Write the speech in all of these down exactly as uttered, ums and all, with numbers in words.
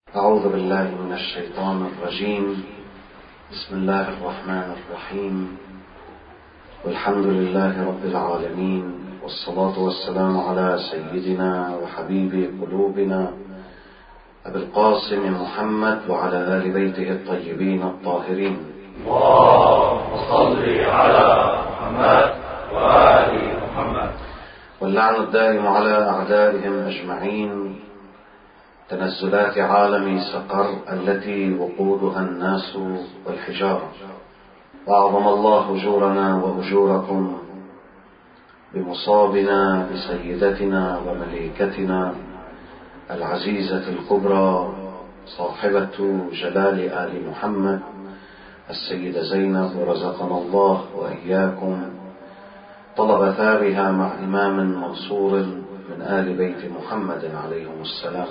أعوذ بالله من الشيطان الرجيم. بسم الله الرحمن الرحيم، والحمد لله رب العالمين، والصلاة والسلام على سيدنا وحبيب قلوبنا أبي القاسم محمد وعلى آل بيته الطيبين الطاهرين. اللهم صل على محمد وآل محمد. واللعن الدائم على أعدائهم أجمعين. تنزلات عالم سقر التي وقودها الناس والحجارة. وأعظم الله أجورنا وأجوركم بمصابنا بسيدتنا ومليكتنا العزيزة الكبرى صاحبة جلال آل محمد السيدة زينب، ورزقنا الله وإياكم طلب ثارها مع إمام منصور من آل بيت محمد عليهم السلام.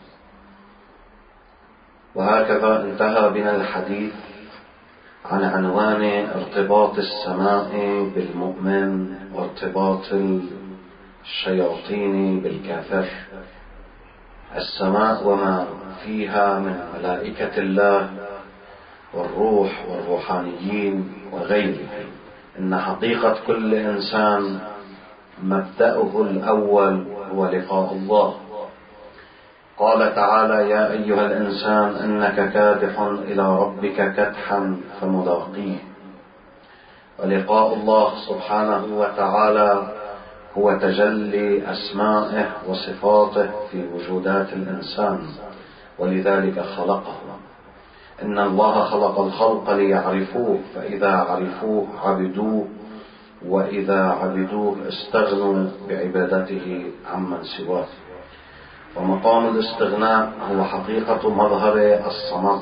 وهكذا انتهى بنا الحديث عن عنوان ارتباط السماء بالمؤمن وارتباط الشياطين بالكافر. السماء وما فيها من ملائكة الله والروح والروحانيين وغيرهم. إن حقيقة كل إنسان مبدأه الأول هو لقاء الله. قال تعالى: يا أيها الإنسان إنك كادح إلى ربك كدحا فملاقيه. ولقاء الله سبحانه وتعالى هو تجلي أسمائه وصفاته في وجودات الإنسان، ولذلك خلقه. إن الله خلق الخلق ليعرفوه، فإذا عرفوه عبدوه، وإذا عبدوه استغنوا بعبادته عمن سواه. ومقام الاستغناء هو حقيقة مظهر الصمد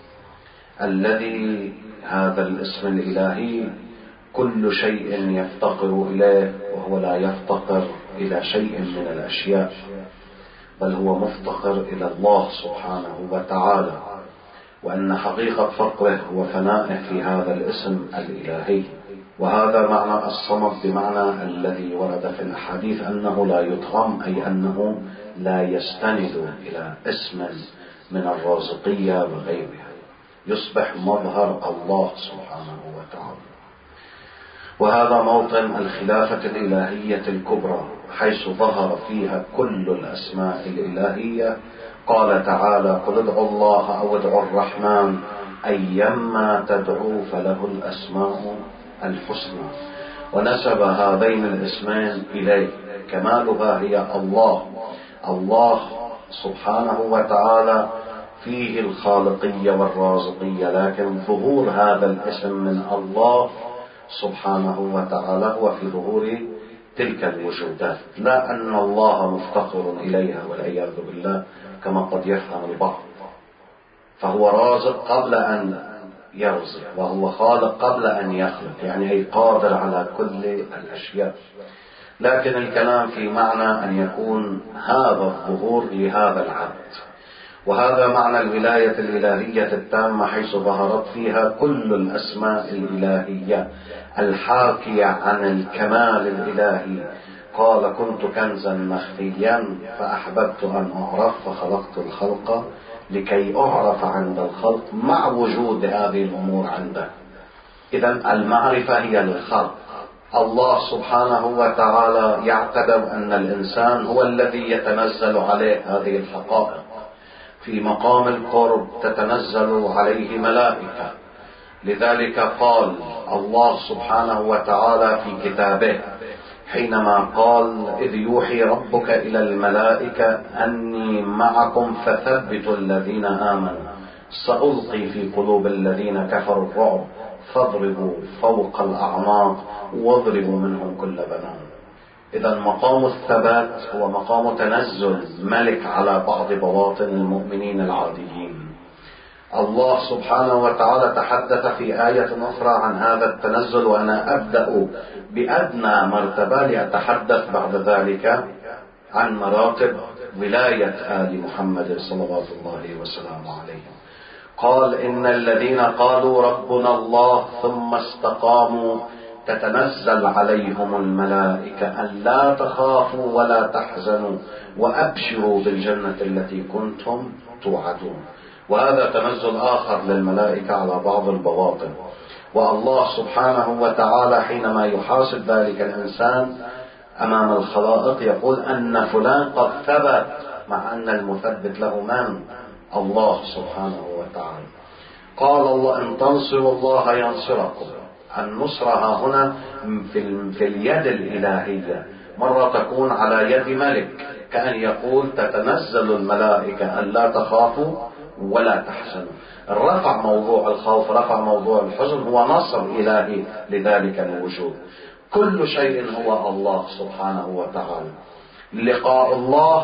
الذي هذا الاسم الإلهي كل شيء يفتقر إليه، وهو لا يفتقر إلى شيء من الأشياء، بل هو مفتقر إلى الله سبحانه وتعالى. وأن حقيقة فقره وفنائه في هذا الاسم الإلهي. وهذا معنى الصمد، بمعنى الذي ورد في الحديث أنه لا يطغم، أي أنه لا يستند إلى اسم من الرازقية وغيرها، يصبح مظهر الله سبحانه وتعالى. وهذا موطن الخلافة الإلهية الكبرى، حيث ظهر فيها كل الأسماء الإلهية. قال تعالى: قل ادعوا الله أو ادعوا الرحمن أيما تدعوا فله الأسماء الحسنى. ونسب هذين الاسمين إليه. كمالها هي الله. الله سبحانه وتعالى فيه الخالقية والرازقية، لكن ظهور هذا الاسم من الله سبحانه وتعالى هو في ظهور تلك الوجودات، لا أن الله مفتقر إليها والعياذ بالله كما قد يفهم البعض. فهو رازق قبل أن يرزق، وهو خالق قبل أن يخلق، يعني هي قادر على كل الأشياء. لكن الكلام في معنى أن يكون هذا الظهور لهذا العبد. وهذا معنى الولاية الإلهية التامة، حيث ظهرت فيها كل الأسماء الإلهية الحاكية عن الكمال الإلهي. قال: كنت كنزا مخفيا فأحببت أن أعرف فخلقت الخلق لكي أعرف عند الخلق، مع وجود هذه الأمور عنده. إذن المعرفة هي للخلق. الله سبحانه وتعالى يعتبر أن الإنسان هو الذي يتنزل عليه هذه الحقائق. في مقام القرب تتنزل عليه ملائكة. لذلك قال الله سبحانه وتعالى في كتابه حينما قال: إذ يوحي ربك إلى الملائكة أني معكم فثبتوا الذين آمنوا سألقي في قلوب الذين كفروا الرعب فاضربوا فوق الأعناق واضربوا منهم كل بنان. إذا مقام الثبات هو مقام تنزل ملك على بعض بواطن المؤمنين العاديين. الله سبحانه وتعالى تحدث في آية أخرى عن هذا التنزل، وأنا أبدأ بأدنى مرتبة لأتحدث بعد ذلك عن مراتب ولاية آل محمد صلوات الله وسلامه عليه. قال: إن الذين قالوا ربنا الله ثم استقاموا تتنزل عليهم الملائكة أن لا تخافوا ولا تحزنوا وأبشروا بالجنة التي كنتم توعدون. وهذا تنزل آخر للملائكة على بعض البواطن. والله سبحانه وتعالى حينما يحاسب ذلك الإنسان أمام الخلائق يقول أن فلان قد ثبت، مع أن المثبت له من؟ الله سبحانه وتعالى. قال الله إن تنصروا الله ينصركم. النصرة هنا في اليد الإلهية، مرة تكون على يد ملك، كأن يقول تتنزل الملائكة أن لا تخافوا ولا تحزنوا. رفع موضوع الخوف، رفع موضوع الحزن، هو نصر إلهي لذلك الوجود. كل شيء هو الله سبحانه وتعالى. لقاء الله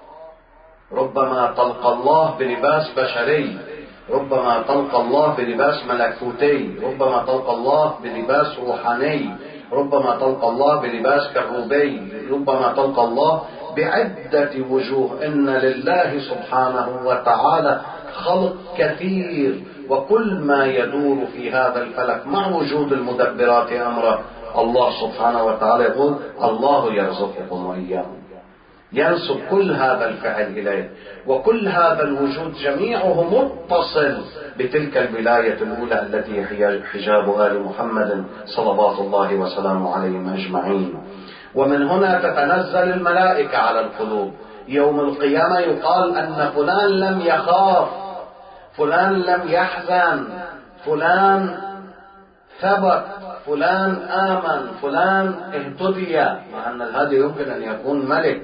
ربما تلقى الله بلباس بشري، ربما تلقى الله بلباس ملكوتي، ربما تلقى الله بلباس روحاني، ربما تلقى الله بلباس كروبي، ربما تلقى الله بعدة وجوه. إن لله سبحانه وتعالى خلق كثير، وكل ما يدور في هذا الفلك مع وجود المدبرات أمره. الله سبحانه وتعالى يقول الله يرزقكم وإياهم، ينسب كل هذا الفعل إليه، وكل هذا الوجود جميعه متصل بتلك الولاية الأولى التي هي حجاب آل محمد صلوات الله وسلامه عليهم أجمعين. ومن هنا تتنزل الملائكة على القلوب. يوم القيامة يقال أن فلان لم يخاف، فلان لم يحزن، فلان ثبت، فلان آمن، فلان اهتدي، مع أن الهدي يمكن أن يكون ملك.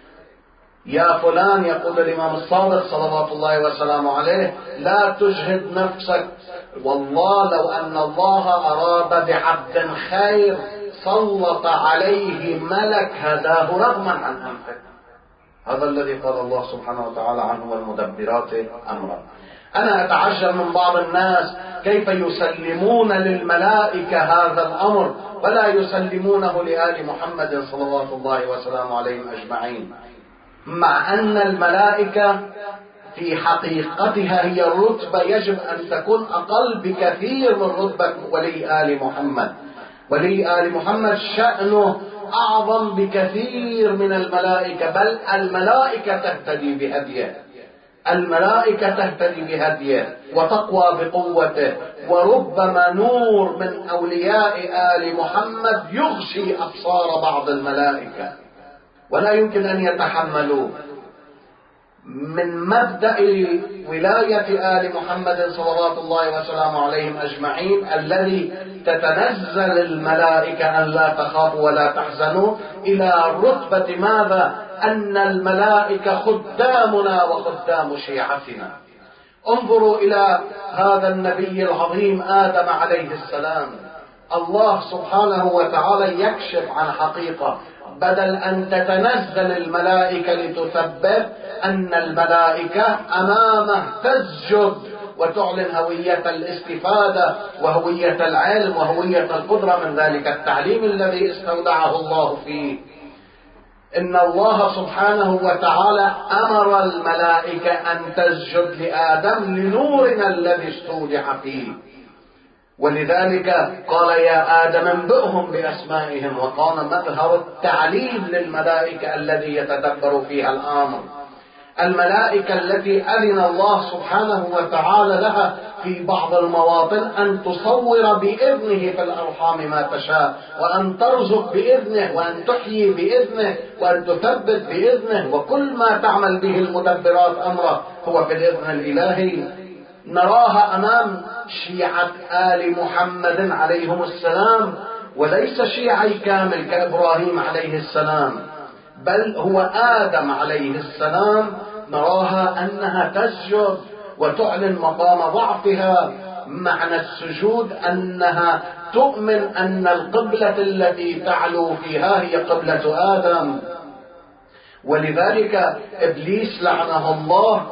يا فلان، يقول الإمام الصادق صلوات الله وسلامه عليه، لا تجهد نفسك، والله لو أن الله أراد بعبد خير سلط عليه ملك هداه رغما عن أنفه. هذا الذي قال الله سبحانه وتعالى عنه والمدبرات أمرا. أنا أتعجب من بعض الناس كيف يسلمون للملائكة هذا الأمر ولا يسلمونه لآل محمد صلوات الله وسلامه عليهم أجمعين، مع أن الملائكة في حقيقتها هي الرتبة يجب أن تكون أقل بكثير من رتبة ولي آل محمد. ولي آل محمد شأنه أعظم بكثير من الملائكة، بل الملائكة تهتدي بهديه، الملائكة تهتدي بهديه وتقوى بقوته. وربما نور من أولياء آل محمد يغشي أبصار بعض الملائكة ولا يمكن أن يتحملوه. من مبدأ ولاية آل محمد صلوات الله وسلامه عليهم أجمعين الذي تتنزل الملائكة أن لا تخافوا ولا تحزنوا، إلى رتبة ماذا؟ أن الملائكة خدامنا وخدام شيعتنا. انظروا إلى هذا النبي العظيم آدم عليه السلام. الله سبحانه وتعالى يكشف عن حقيقة، بدل أن تتنزل الملائكة لتثبت، أن الملائكة أمامه تسجد وتعلن هوية الاستفادة وهوية العلم وهوية القدرة من ذلك التعليم الذي استودعه الله فيه. إن الله سبحانه وتعالى أمر الملائكة أن تسجد لآدم لنورنا الذي استودع فيه، ولذلك قال يا آدم انبئهم بأسمائهم، وكان مظهر التعليم للملائكة الذي يتدبر فيها الأمر. الملائكة التي أذن الله سبحانه وتعالى لها في بعض المواطن أن تصور بإذنه في الأرحام ما تشاء، وأن ترزق بإذنه، وأن تحيي بإذنه، وأن تثبت بإذنه، وكل ما تعمل به المدبرات أمره هو بالإذن الإلهي. نراها أمام شيعة آل محمد عليهم السلام، وليس شيعي كامل كإبراهيم عليه السلام، بل هو آدم عليه السلام. نراها أنها تسجد وتعلن مقام ضعفها. معنى السجود أنها تؤمن أن القبلة التي تعلو فيها هي قبلة آدم. ولذلك إبليس لعنه الله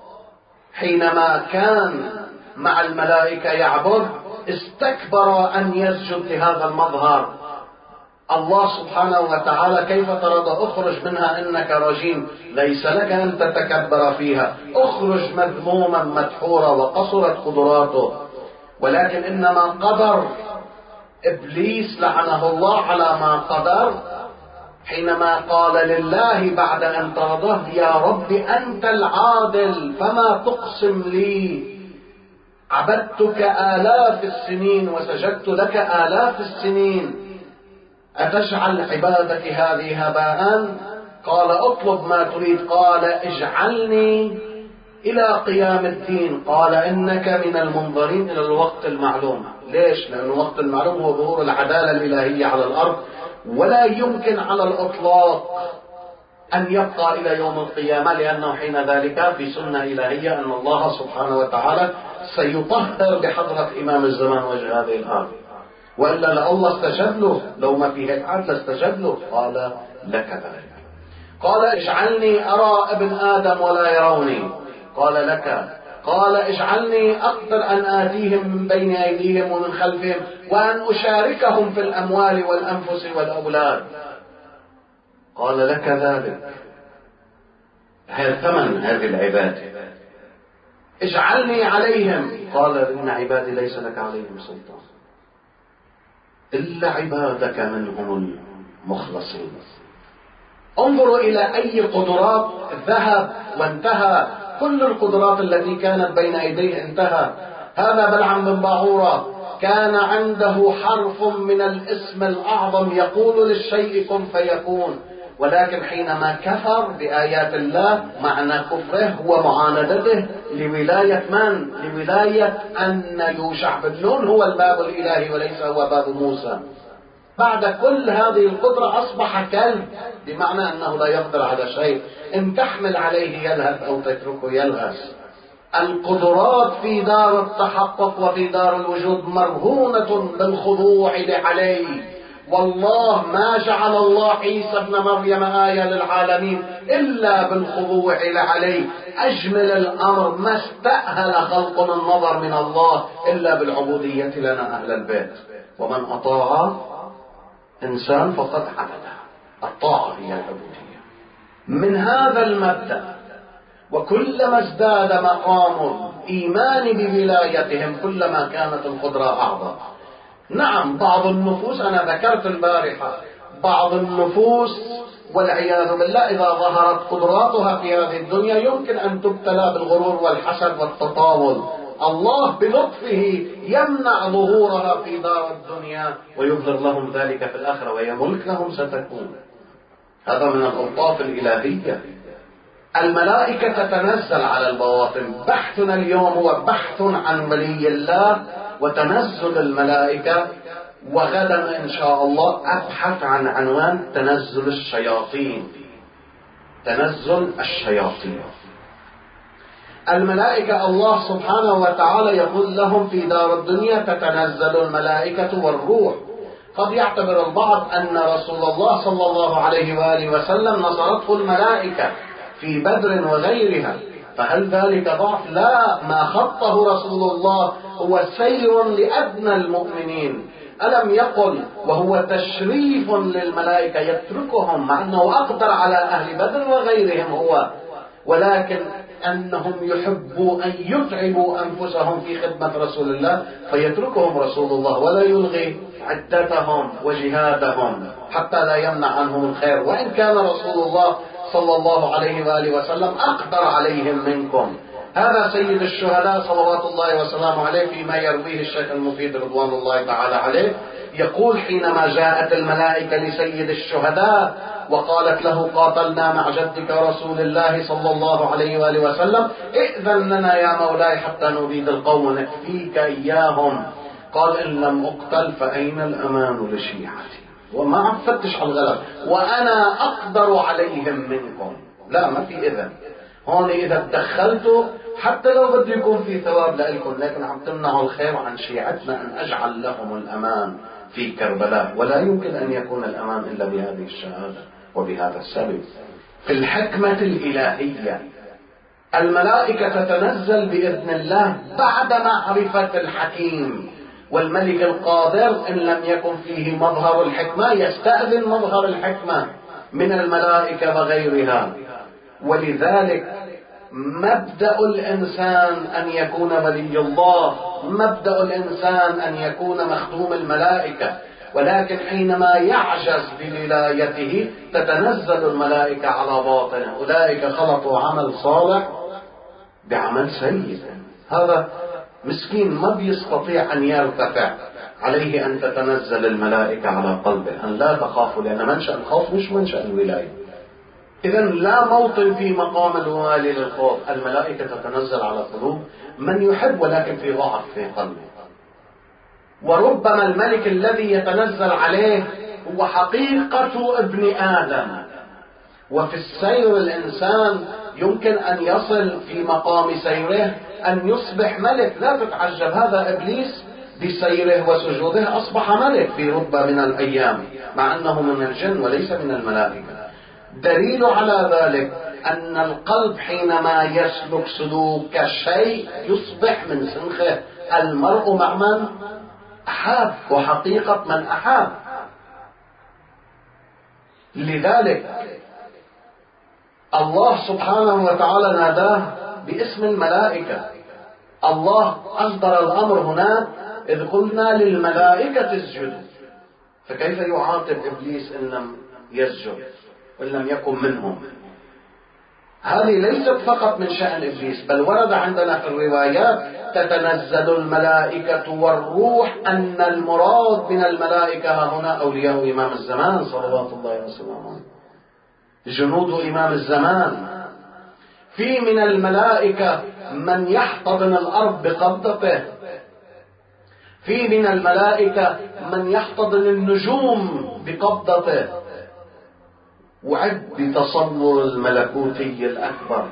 حينما كان مع الملائكة يعبد استكبر أن يسجد لهذا المظهر. الله سبحانه وتعالى كيف ترضى؟ اخرج منها إنك رجيم، ليس لك أن تتكبر فيها، اخرج مذموما مدحورا وقصرت قدراته. ولكن إنما قدر إبليس لعنه الله على ما قدر حينما قال لله بعد أن طرده: يا رب أنت العادل فما تقسم لي، عبدتك آلاف السنين وسجدت لك آلاف السنين، أتجعل عبادتك هذه هباء؟ قال: اطلب ما تريد. قال: اجعلني إلى قيام الدين. قال: إنك من المنظرين إلى الوقت المعلوم. ليش؟ لأن الوقت المعلوم هو ظهور العدالة الإلهية على الأرض، ولا يمكن على الإطلاق أن يبقى إلى يوم القيامة، لأنه حين ذلك في سنة إلهية أن الله سبحانه وتعالى سيطهر بحضرة إمام الزمان وجه هذه الأرض، وإلا لله استجاب له، لو ما في هيك عدل استجاب له. قال: لك ذلك. قال: اجعلني أرى ابن آدم ولا يروني. قال: لك. قال: اجعلني أقدر أن آتيهم من بين أيديهم ومن خلفهم وأن أشاركهم في الأموال والأنفس والأولاد. قال: لك ذلك. هذا ثمن هذه العبادة. اجعلني عليهم. قال: إن عبادي ليس لك عليهم سلطان إلا عبادك منهم المخلصين. انظروا إلى أي قدرات ذهب وانتهى. كل القدرات التي كانت بين يديه انتهى. هذا بلعم بن باعورة كان عنده حرف من الاسم الأعظم يقول للشيء كن فيكون، ولكن حينما كفر بآيات الله معنى كفره ومعاندته لولاية من؟ لولاية أن يوشع بن نون هو الباب الإلهي وليس هو باب موسى. بعد كل هذه القدرة أصبح كلب، بمعنى أنه لا يقدر على شيء، إن تحمل عليه يلهث أو تتركه يلهث. القدرات في دار التحقق وفي دار الوجود مرهونة بالخضوع لعليه. والله ما جعل الله عيسى ابن مريم آية للعالمين إلا بالخضوع لعليه. أجمل الأمر ما استأهل خلق النظر من الله إلا بالعبودية لنا أهل البيت. ومن أطاع إنسان فقد عبده. الطاعة هي العبودية. من هذا المبدأ وكلما ازداد مقام الإيمان بولايتهم كلما كانت القدرة أعظم. نعم بعض النفوس، أنا ذكرت البارحة، بعض النفوس والعياذ بالله إذا ظهرت قدراتها في هذه الدنيا يمكن أن تبتلى بالغرور والحسد والتطاول. الله بلطفه يمنع ظهورها في دار الدنيا ويظهر لهم ذلك في الآخرة، وهي ملك لهم ستكون. هذا من الألطاف الإلهية. الملائكة تتنزل على البواطن. بحثنا اليوم هو بحث عن ولي الله وتنزل الملائكة، وغدا إن شاء الله أبحث عن عنوان تنزل الشياطين. تنزل الشياطين. الملائكة الله سبحانه وتعالى يقول لهم في دار الدنيا تتنزل الملائكة والروح. قد يعتبر البعض أن رسول الله صلى الله عليه وآله وسلم نصرته الملائكة في بدر وغيرها، فهل ذلك ضعف؟ لا، ما خطه رسول الله هو سير لأدنى المؤمنين. ألم يقل وهو تشريف للملائكة يتركهم مع أنه أقدر على أهل بدر وغيرهم هو، ولكن أنهم يحبوا أن يتعبوا أنفسهم في خدمة رسول الله فيتركهم رسول الله ولا يلغي عدتهم وجهادهم حتى لا يمنع عنهم الخير، وإن كان رسول الله صلى الله عليه وآله وسلم أقدر عليهم منكم. هذا سيد الشهداء صلوات الله وسلامه عليه فيما يرويه الشيخ المفيد رضوان الله تعالى عليه، يقول حينما جاءت الملائكة لسيد الشهداء وقالت له قاتلنا مع جدك رسول الله صلى الله عليه وآله وسلم، ائذن لنا يا مولاي حتى نبيد القوم ونكفيك إياهم. قال إن لم أقتل فأين الأمان لشيعتي، وما عم فتش على الغلب، وأنا أقدر عليهم منكم. لا، ما في إذن هون. إذا تدخلتوا حتى لو بده يكون في ثواب لكم، لكن عم تمنعوا الخير عن شيعتنا أن أجعل لهم الأمان في كربلاء، ولا يمكن أن يكون الأمان إلا بهذه الشهادة وبهذا السبب. في الحكمة الإلهية الملائكة تتنزل بإذن الله بعد معرفة الحكيم والملك القادر. إن لم يكن فيه مظهر الحكمة يستأذن مظهر الحكمة من الملائكة وغيرها. ولذلك مبدأ الإنسان أن يكون ولي الله، مبدأ الإنسان أن يكون مخدوم الملائكة، ولكن حينما يعجز بولايته تتنزل الملائكة على باطنه. أولئك خلطوا عمل صالح بعمل سيء. هذا مسكين ما بيستطيع أن يرتفع، عليه أن تتنزل الملائكة على قلبه، أن لا تخافوا، لأن منشأ الخوف مش منشأ الولاية. إذن لا موطن في مقام الوالي للخوف. الملائكة تتنزل على قلوب من يحب ولكن في ضعف في قلبه. وربما الملك الذي يتنزل عليه هو حقيقة ابن آدم. وفي السير الإنسان يمكن أن يصل في مقام سيره أن يصبح ملك. لا تتعجب، هذا إبليس بسيره وسجوده أصبح ملك في رتبة من الأيام، مع أنه من الجن وليس من الملائكة. دليل على ذلك أن القلب حينما يسلك سلوك شيء يصبح من سنخه. المرء مع من أحاب، وحقيقة من أحاب. لذلك الله سبحانه وتعالى ناداه باسم الملائكة. الله أصدر الأمر هناك إذ قلنا للملائكة اسجدوا، فكيف يعاقب إبليس إن لم يسجد وإن لم يكن منهم؟ هذه ليست فقط من شأن إبليس، بل ورد عندنا في الروايات تتنزل الملائكة والروح، أن المراد من الملائكة هنا أولياء إمام الزمان صلوات الله وسلامه عليه، جنود إمام الزمان. في من الملائكة من يحتضن الأرض بقبضته، في من الملائكة من يحتضن النجوم بقبضته. وعد بتصور الملكوتي الأكبر.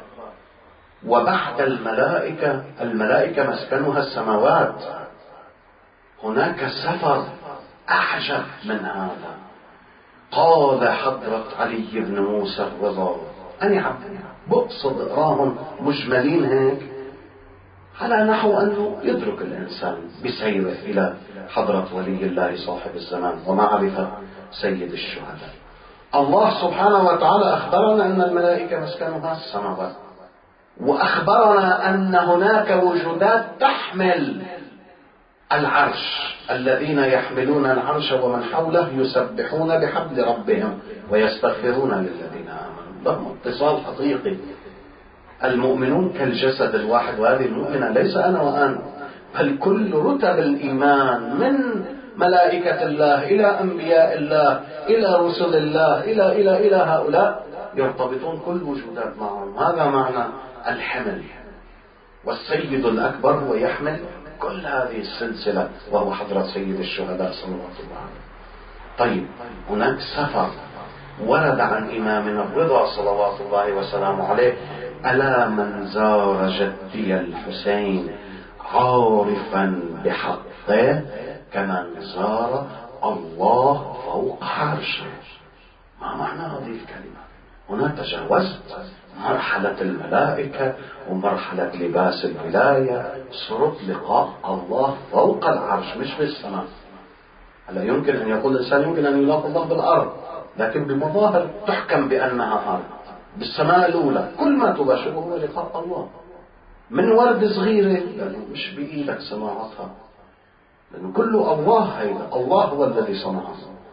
وبعد الملائكة، الملائكة مسكنها السماوات، هناك سفر أعجب من هذا. قال حضرة علي بن موسى الرضا، أنا عبد بقصد اقراهم مجملين هيك على نحو أنه يدرك الإنسان بسيره إلى حضرة ولي الله صاحب الزمان ومعرفة سيد الشهداء. الله سبحانه وتعالى أخبرنا أن الملائكة مسكنها السماوات، وأخبرنا أن هناك وجودات تحمل العرش، الذين يحملون العرش ومن حوله يسبحون بحمد ربهم ويستغفرون للذين آمنوا. لهم اتصال حقيقي. المؤمنون كالجسد الواحد، وهذه المؤمنة ليس أنا وأنت، بل كل رتب الإيمان من ملائكة الله إلى أنبياء الله إلى رسل الله إلى إلى إلى هؤلاء يرتبطون كل وجودات معهم. هذا معنى الحمل. والسيد الأكبر هو يحمل كل هذه السلسلة، وهو حضرة سيد الشهداء صلى الله عليه وسلم. طيب، هناك سفر ورد عن إمامنا الرضا صلوات الله وسلامه عليه: ألا من زار جدي الحسين عارفا بحقه كمن زار الله فوق عرشه. ما معنى هذه الكلمة؟ هنا تجاوزت مرحلة الملائكة ومرحلة لباس الولاية، صرت لقاء الله فوق العرش مش في السماء. هلا يمكن أن يقول الإنسان يمكن أن يلاقي الله بالأرض، لكن بمظاهر تحكم بأنها أرض. بالسماء الأولى كل ما تباشره هو لقاء الله. من ورد صغيرة لأنه مش بإيدك صناعتها، لأنه كله الله. هيدا الله هو الذي صنعها.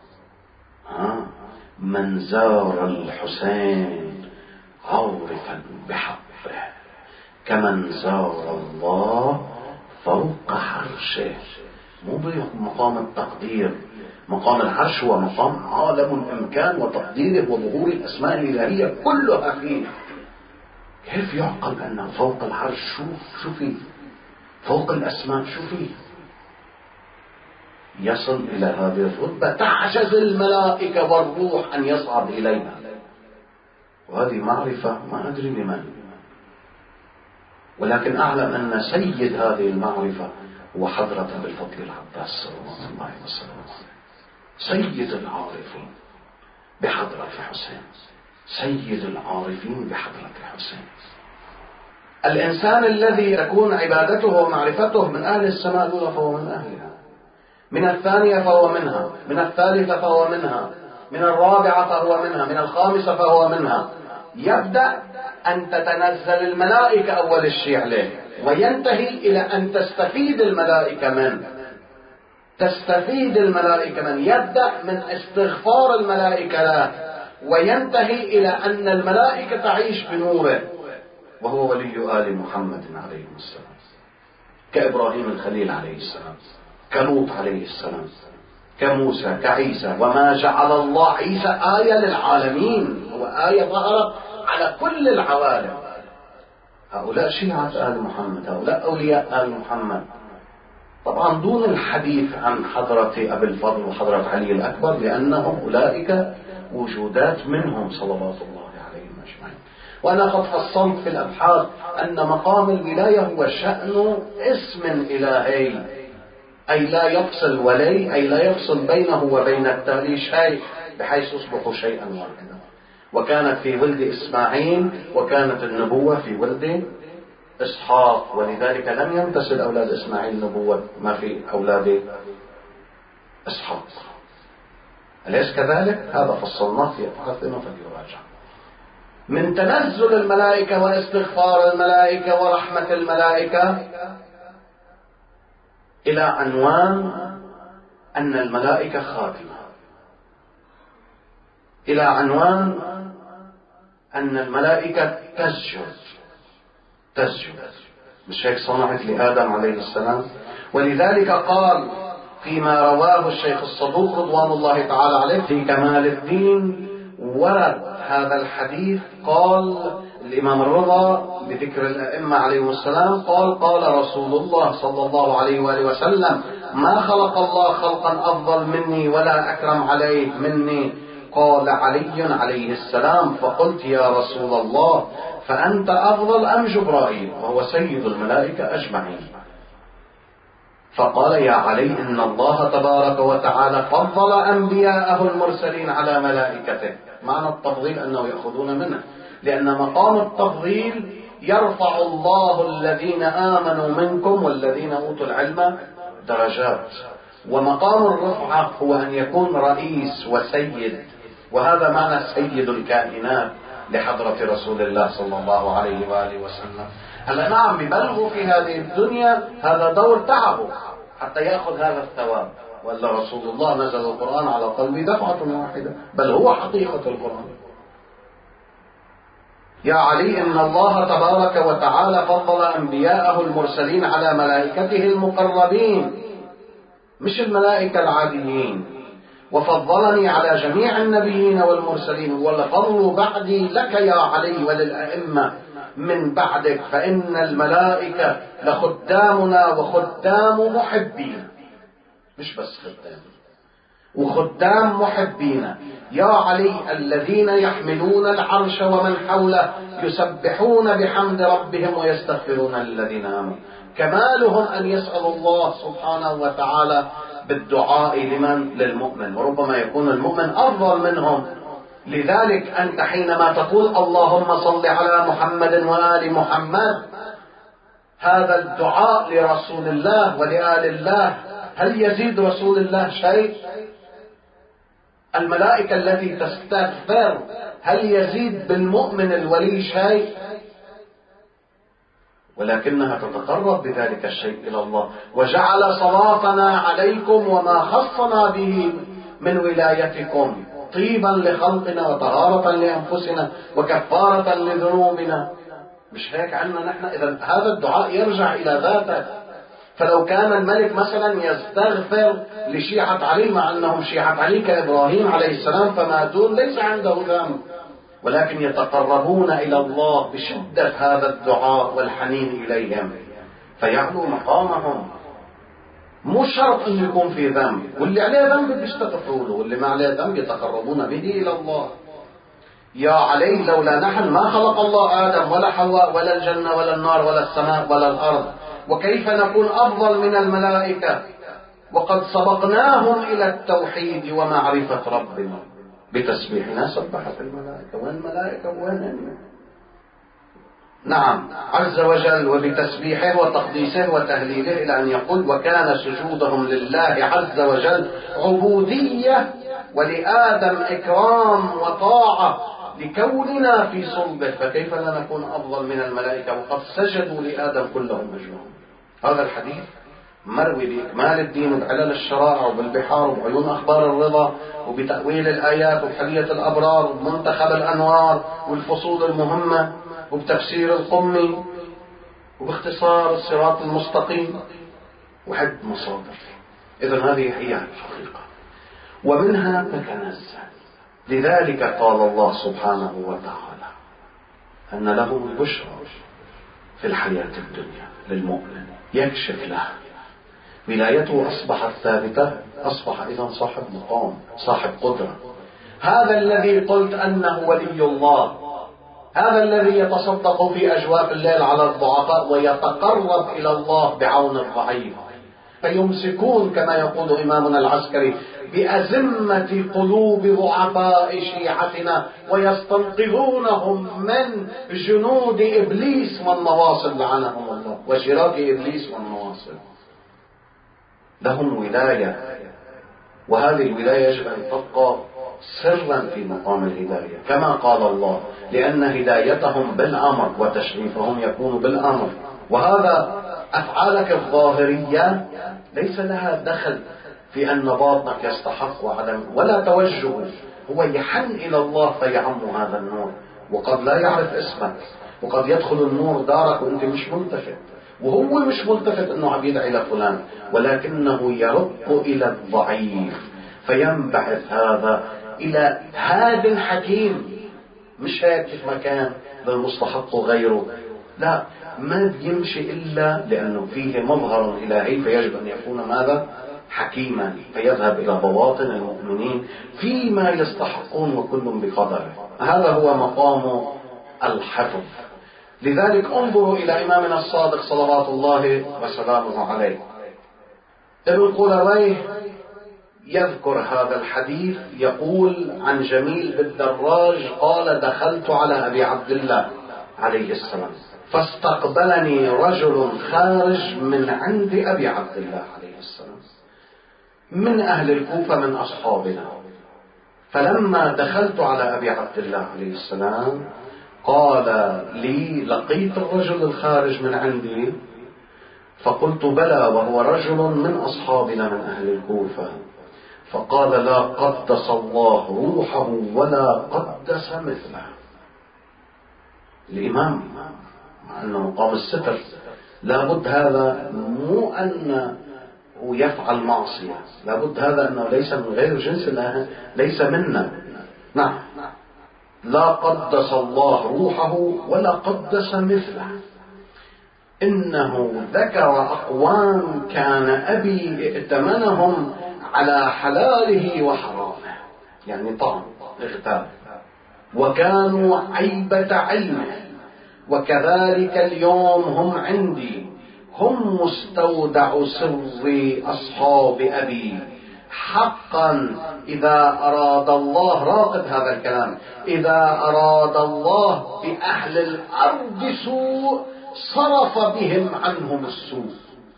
ها من زار الحسين عارفا بحقه كمن زار الله فوق عرشه. مو بمقام التقدير. مقام العرش هو مقام عالم الإمكان وتقديره وظهور الأسماء الإلهية كلها فيه. كيف يعقل أن فوق العرش شوف شو فيه، فوق الأسماء شو فيه؟ يصل إلى هذه الرتبة تعجز الملائكة والروح أن يصعد إليها. وهذه معرفة ما أدري بمن، ولكن أعلم أن سيد هذه المعرفة هو حضرة بالفضل العباس صلى الله عليه وسلم، سيد العارفين بحضرة حسين، سيد العارفين بحضرة حسين. الإنسان الذي تكون عبادته ومعرفته من أهل السماء الأولى فهو من أهلها، من الثانية فهو منها، من الثالثة فهو منها، من الرابعة فهو منها، من الخامسة فهو منها. يبدأ أن تتنزل الملائكة أول الشيء عليه، وينتهي إلى أن تستفيد الملائكة منه. تستفيد الملائكة من يبدأ من استغفار الملائكة له، وينتهي إلى أن الملائكة تعيش بنوره، وهو ولي آل محمد عليه السلام، كإبراهيم الخليل عليه السلام، كلوط عليه السلام، كموسى، كعيسى. وما جعل الله عيسى آية للعالمين، هو آية ظهرت على كل العوالم. هؤلاء شيعة آل محمد، هؤلاء أولياء آل محمد، طبعا دون الحديث عن حضرة أبي الفضل وحضرة علي الأكبر، لأنهم أولئك وجودات منهم صلوات الله عليهم أجمعين. وأنا قد فصلت في الأبحاث أن مقام الولاية هو شأن اسم إلهي، أي لا يفصل ولي، أي لا يفصل بينه وبين التالي شيء بحيث يصبح شيئا واحدا. وكانت في ولد إسماعيل، وكانت النبوة في ولد إسحاق، ولذلك لم يمتثل أولاد إسماعيل نبوة ما في أولاد إسحاق. أليس كذلك؟ هذا فصلناه في أبحاثنا فليراجع. من تنزل الملائكة واستغفار الملائكة ورحمة الملائكة إلى عنوان أن الملائكة خادمة، إلى عنوان أن الملائكة تسجد تسجد مش هيك صنعت لآدم عليه السلام؟ ولذلك قال فيما رواه الشيخ الصدوق رضوان الله تعالى عليه في كمال الدين، ورد هذا الحديث، قال الإمام الرضا بذكر الأئمة عليهم السلام، قال قال رسول الله صلى الله عليه وآله وسلم: ما خلق الله خلقا أفضل مني ولا أكرم عليه مني. قال علي عليه السلام: فقلت يا رسول الله فأنت أفضل أم جبرائيل وهو سيد الملائكة أجمعين؟ فقال: يا علي إن الله تبارك وتعالى فضل أنبياءه المرسلين على ملائكته. معنى التفضيل أنه يأخذون منه، لأن مقام التفضيل يرفع الله الذين آمنوا منكم والذين أوتوا العلم درجات، ومقام الرفعة هو أن يكون رئيس وسيد، وهذا معنى سيد الكائنات لحضرة رسول الله صلى الله عليه وآله وسلم. هلا نعم ببلغوا في هذه الدنيا، هذا دور تعبه حتى يأخذ هذا الثواب، وإلا رسول الله نزل القرآن على قلبي دفعة واحدة، بل هو حقيقة القرآن. يا علي إن الله تبارك وتعالى فضل أنبياءه المرسلين على ملائكته المقربين، مش الملائكة العاديين، وفضلني على جميع النبيين والمرسلين، والفضل بعدي لك يا علي وللأئمة من بعدك، فإن الملائكة لخدامنا وخدام محبين، مش بس خدام وخدام محبين. يا علي الذين يحملون العرش ومن حوله يسبحون بحمد ربهم ويستغفرون للذين آمنوا. كمالهم أن يسأل الله سبحانه وتعالى بالدعاء لمن؟ للمؤمن، وربما يكون المؤمن أفضل منهم. لذلك أنت حينما تقول اللهم صل على محمد وآل محمد، هذا الدعاء لرسول الله ولآل الله، هل يزيد رسول الله شيء؟ الملائكة التي تستغفر هل يزيد بالمؤمن الولي شيء؟ ولكنها تتقرب بذلك الشيء إلى الله. وجعل صلاتنا عليكم وما خصنا به من ولايتكم طيبا لخلقنا وطهارة لأنفسنا وكفارة لذنوبنا. مش هيك عنا نحن؟ إذا هذا الدعاء يرجع إلى ذاته. فلو كان الملك مثلا يستغفر لشيعة علي، مع أنهم شيعة علي كإبراهيم عليه السلام فماتون، ليس عنده ذنب، ولكن يتقربون إلى الله بشدة هذا الدعاء والحنين إليهم فيعلو مقامهم. مو شرط أن يكون في ذنب، واللي عليه ذنب بيستغفروا له، واللي ما عليه ذنب يتقربون به إلى الله. يا علي لولا نحن ما خلق الله آدم ولا حواء ولا الجنة ولا النار ولا السماء ولا الأرض، وكيف نكون أفضل من الملائكة وقد سبقناهم إلى التوحيد ومعرفة ربنا بتسبيحنا سبحت الملائكة. وين الملائكة وين؟ نعم عز وجل، وبتسبيحه وتقديسه وتهليله، إلى أن يقول وكان سجودهم لله عز وجل عبودية ولآدم إكرام وطاعة لكوننا في صلبه، فكيف لا نكون أفضل من الملائكة وقد سجدوا لآدم كلهم أجمعين. هذا الحديث مروي بإكمال الدين وبعلل الشرائع وبالبحار وبعيون أخبار الرضا وبتأويل الآيات وبحلية الأبرار وبمنتخب الأنوار والفصول المهمة وبتفسير القمي وباختصار الصراط المستقيم وعد مصادر. إذن هذه هي الحقيقة ومنها تتنزل. لذلك قال الله سبحانه وتعالى أن له البشرى في الحياة الدنيا للمؤمن، يكشف له ولايته أصبحت ثابتة، أصبح إذن صاحب مقام، صاحب قدرة. هذا الذي قلت أنه ولي الله، هذا الذي يتصدق في أجواف الليل على الضعفاء ويتقرب إلى الله بعون الضعيف، فيمسكون كما يقول إمامنا العسكري بأزمة قلوب ضعفاء شيعتنا ويستنقذونهم من جنود إبليس والنواصب لعنهم الله وشراك إبليس والنواصب. لهم ولاية، وهذه الولاية يجب أن تبقى سرا في مقام الهداية كما قال الله، لأن هدايتهم بالأمر وتشريفهم يكون بالأمر. وهذا أفعالك الظاهرية ليس لها دخل في أن باطنك يستحق وعدم ولا توجه، هو يحن إلى الله فيعم هذا النور، وقد لا يعرف اسمك وقد يدخل النور دارك وأنت مش ملتفت، وهو مش ملتفت أنه عم يدعي لفلان، ولكنه يرق إلى الضعيف فينبعث هذا إلى هاد حكيم. مش هيك كيف ما كان للمستحق غيره، لا، ما بيمشي إلا لأنه فيه مظهر إلهي، فيجب أن يكون ماذا؟ حكيما، فيذهب إلى بواطن المؤمنين فيما يستحقون وكل بقدره. هذا هو مقام الحفظ. لذلك انظروا إلى إمامنا الصادق صلوات الله وسلامه عليه. ابن قلويه يذكر هذا الحديث، يقول عن جميل بالدراج قال: دخلت على أبي عبد الله عليه السلام فاستقبلني رجل خارج من عند أبي عبد الله عليه السلام من أهل الكوفة من أصحابنا. فلما دخلت على أبي عبد الله عليه السلام قال لي: لقيت الرجل الخارج من عندي؟ فقلت: بلى، وهو رجل من أصحابنا من أهل الكوفة. فقال: لا قدس الله روحه ولا قدس مثله. الإمام مع أنه مقام الستر لابد هذا مو أنه يفعل معصية، لابد هذا أنه ليس من غير جنس الله، ليس منا. نعم، لا قدس الله روحه ولا قدس مثله. إنه ذكر أقوام كان أبي ائتمنهم على حلاله وحرامه، يعني طعن اغتاب، وكانوا عيبة علمه، وكذلك اليوم هم عندي، هم مستودع سر أصحاب أبي. حقا إذا أراد الله، راقب هذا الكلام، إذا أراد الله بأهل الأرض سوء صرف بهم عنهم السوء.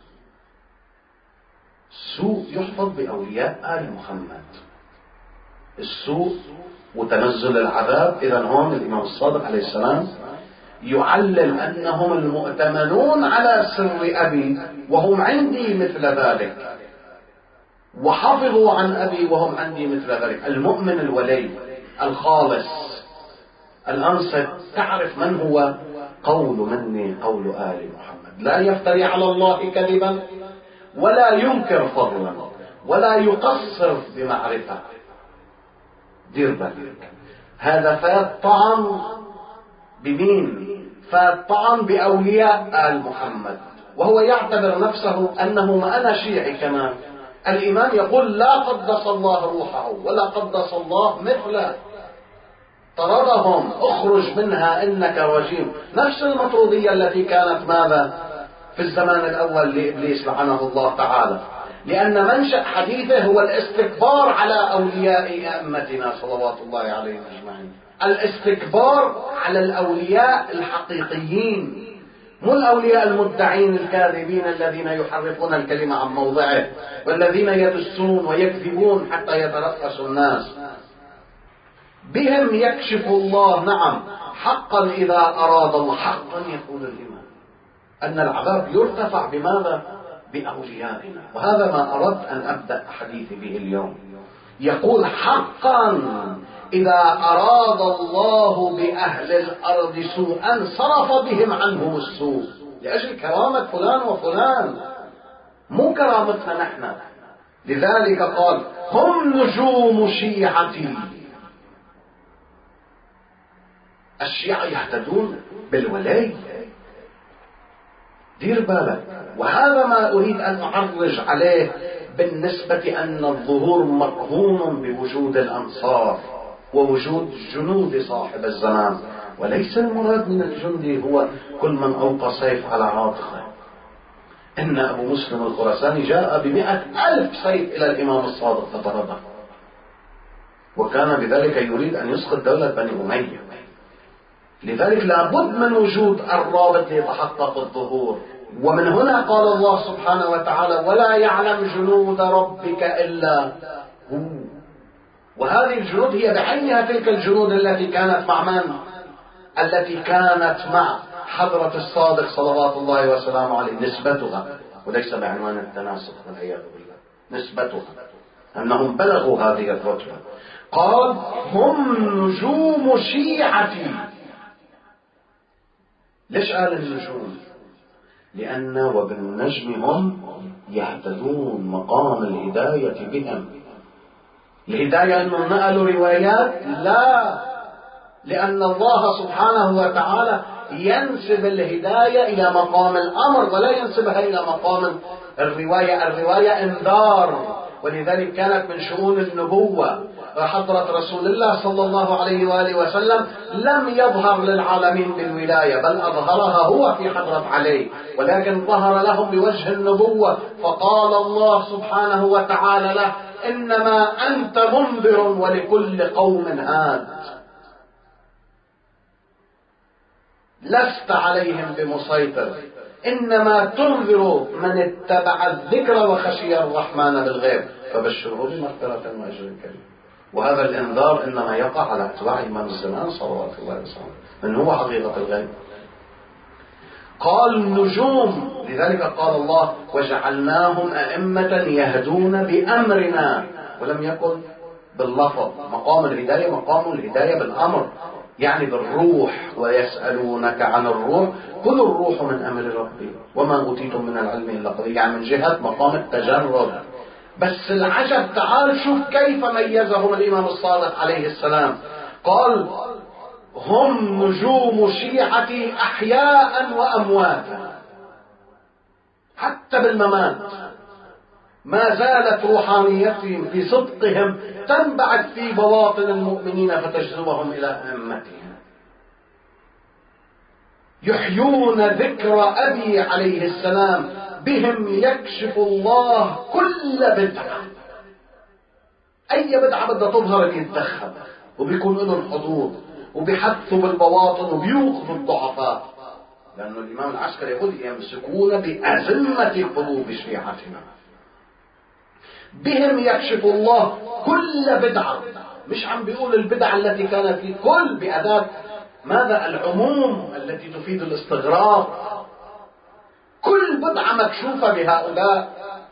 السوء يحفظ بأولياء آل محمد، السوء وتنزل العذاب. إذن هون الإمام الصادق عليه السلام يعلل أنهم المؤتمنون على سر أبي وهم عندي مثل ذلك، وحفظوا عن أبي وهم عندي مثل ذلك. المؤمن الولي الخالص الأنصت تعرف من هو قول مني قول آل محمد، لا يفتري على الله كذبا ولا ينكر فضلا ولا يقصر بمعرفة. دير بالك، هذا فات طعن بمين؟ فات طعن بأولياء آل محمد، وهو يعتبر نفسه أنه ما أنا شيعي كمان. الإمام يقول: لا قدس الله روحه ولا قدس الله مثله. طردهم: اخرج منها إنك رجيم. نفس المطرودية التي كانت ماذا في الزمان الأول لإبليس لعنه الله تعالى، لأن منشأ حديثه هو الاستكبار على أولياء أئمتنا صلوات الله عليهم أجمعين، الاستكبار على الأولياء الحقيقيين، مو الأولياء المدعين الكاذبين الذين يحرفون الكلمة عن موضعه والذين يدسون ويكذبون حتى يترأسوا الناس. بهم يكشف الله. نعم حقا إذا أراد الله، حقا يقول الإمام أن العذاب يرتفع بماذا؟ بأوليائنا. وهذا ما أردت أن أبدأ حديثي به اليوم. يقول حقا إذا أراد الله بأهل الأرض سوءا صرف بهم عنهم السوء، لأجل كرامة فلان وفلان، مو كرامتنا نحن. لذلك قال هم نجوم شيعتي. الشيعة يهتدون بالولي، دير بالك. وهذا ما أريد أن أعرج عليه بالنسبة أن الظهور مرهون بوجود الأنصار ووجود جنود صاحب الزمان، وليس المراد من الجندي هو كل من أوقى سيف على عاتقه. إن أبو مسلم الخراساني جاء بمئة ألف سيف إلى الإمام الصادق فضربه، وكان بذلك يريد أن يسقط دولة بني أمية. لذلك لابد من وجود الرابط ليتحقق الظهور. ومن هنا قال الله سبحانه وتعالى ولا يعلم جنود ربك إلا هو. وهذه الجنود هي بعينها تلك الجنود التي كانت مع من؟ التي كانت مع حضرة الصادق صلوات الله وسلامه عليه، نسبتها، وليس بعنوان التناسق والعياذ بالله، نسبتها أنهم بلغوا هذه الرتبة. قال هم نجوم شيعتي. ليش قال النجوم؟ لأن وبالنجم هم يهتدون، مقام الهداية بهم. الهداية أنهم نقلوا روايات؟ لا، لأن الله سبحانه وتعالى ينسب الهداية إلى مقام الأمر ولا ينسبها إلى مقام الرواية. الرواية انذار، ولذلك كانت من شؤون النبوة. حضرة رسول الله صلى الله عليه وآله وسلم لم يظهر للعالمين بالولاية، بل أظهرها هو في حضرة علي، ولكن ظهر لهم بوجه النبوة. فقال الله سبحانه وتعالى له إنما أنت منذر ولكل قوم هاد، لست عليهم بمسيطر، إنما تنذر من اتبع الذكر وخشي الرحمن بالغيب فبشره بمغفرة وأجر كريم. وهذا الإنذار إنما يقع على أتباع إمام الزمان صلوات الله وسلامه، من هو حقيقة الغيب. قال نجوم، لذلك قال الله وجعلناهم أئمة يهدون بأمرنا، ولم يقل باللفظ. مقام الهداية مقام الهداية بالأمر، يعني بالروح. ويسألونك عن الروح قل الروح من أمر ربي وما أوتيتم من العلم إلا قليلا، يعني من جهة مقام التجرد. بس العجب، تعال شوف كيف ميزهم الإمام الصادق عليه السلام. قال هم نجوم شيعتي أحياء وأمواتا، حتى بالممات ما زالت روحانيتهم في صدقهم تنبعث في بواطن المؤمنين فتجذبهم إلى أئمتهم. يحيون ذكر أبي عليه السلام، بهم يكشف الله كل بدعة. أي بدعة بدها تظهر يتدخل، وبيكون لهم حضور، وبيحثوا بالبواطن وبيوقفوا الضعفاء. لأن الإمام العسكري يقول يمسكون بأزمة قلوب شيعتنا. بهم يكشف الله كل بدعة، مش عم بيقول البدعة التي كانت في كل، بأداة ماذا؟ العموم التي تفيد الاستغراق. كل بدعة مكشوفة بهؤلاء.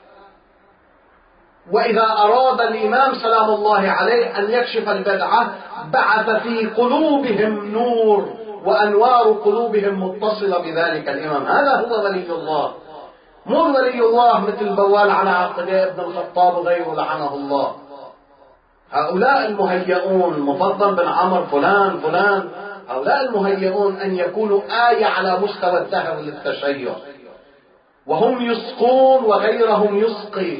وإذا أراد الإمام سلام الله عليه أن يكشف البدعة بعث في قلوبهم نور، وأنوار قلوبهم متصلة بذلك الإمام. هذا هو ولي الله، مو ولي الله مثل بوال على عقبه ابن الخطاب وغيره لعنه الله. هؤلاء المهيئون، مفضل بن عمر فلان فلان، هؤلاء المهيئون أن يكونوا آية على مستوى الدهر للتشيع، وهم يسقون وغيرهم يسقي،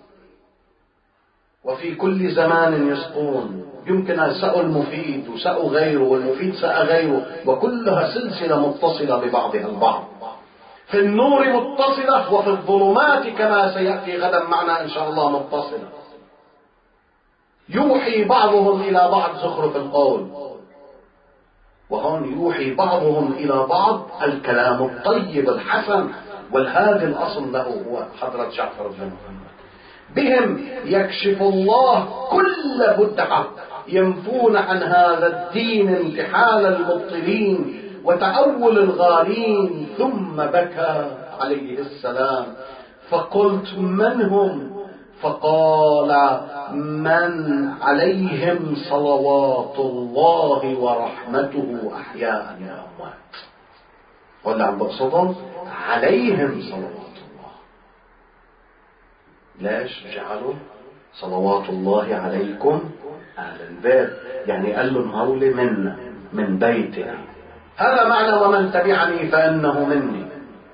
وفي كل زمان يسقون. يمكن أن سقوا المفيد وسقوا غيره، والمفيد سقى غيره، وكلها سلسلة متصلة ببعضها البعض، في النور متصلة وفي الظلمات كما سيأتي غدا معنا إن شاء الله متصلة. يوحي بعضهم إلى بعض زخرف القول، وهم يوحي بعضهم إلى بعض الكلام الطيب الحسن، والهادي الأصل له هو حضرة جعفر بن محمد. بهم يكشف الله كل بدعة. ينفون عن هذا الدين انتحال المبطلين وتأول الغالين. ثم بكى عليه السلام فقلت من هم؟ فقال من عليهم صلوات الله ورحمته أحياء وأموات. ولا عم بقصدهم عليهم صلوات الله. ليش جعلوا صلوات الله عليكم أهل البيت؟ يعني قال لهم هولي منا من بيتنا. هذا معنى ومن تبعني فإنه مني.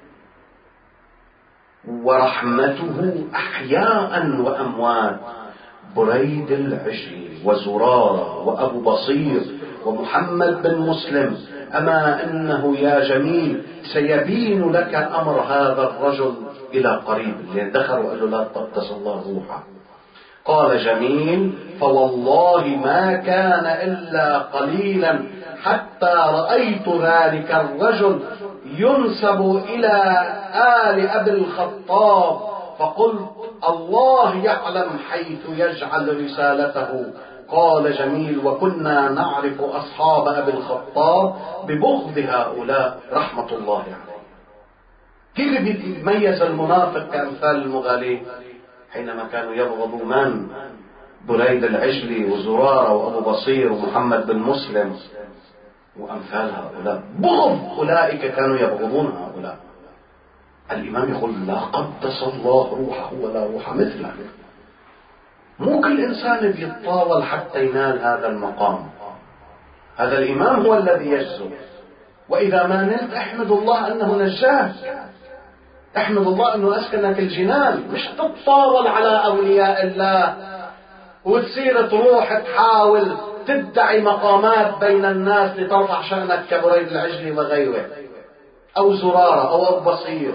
ورحمته أحياء وأموات. بريد العجلي وزرارة وأبو بصير ومحمد بن مسلم. أما إنه يا جميل سيبين لك أمر هذا الرجل إلى قريب. اللي دخل وقال له لا تقدس الله روحه. قال جميل فوالله ما كان إلا قليلا حتى رأيت ذلك الرجل ينسب إلى آل أبي الخطاب فقلت الله يعلم حيث يجعل رسالته. قال جميل وكنا نعرف أصحاب أبي الخطاب ببغض هؤلاء رحمة الله عليه. كيف يميز المنافق كأمثال المغالين؟ حينما كانوا يبغضوا من؟ بريد العجلي وزرارة وأبو بصير ومحمد بن مسلم وأمثال هؤلاء. بغض أولئك كانوا يبغضون هؤلاء. الإمام يقول لا قدس الله روحه ولا روح مثله. مو كل إنسان بيتطاول حتى ينال هذا المقام. هذا الإمام هو الذي يجزم. وإذا ما نلت احمد الله أنه نجاك، احمد الله أنه أسكنك الجنان. مش تتطاول على أولياء الله وتصير تروح تحاول تدعي مقامات بين الناس لترفع شأنك كبريد العجلي وغيره أو زرارة أو أبو بصير.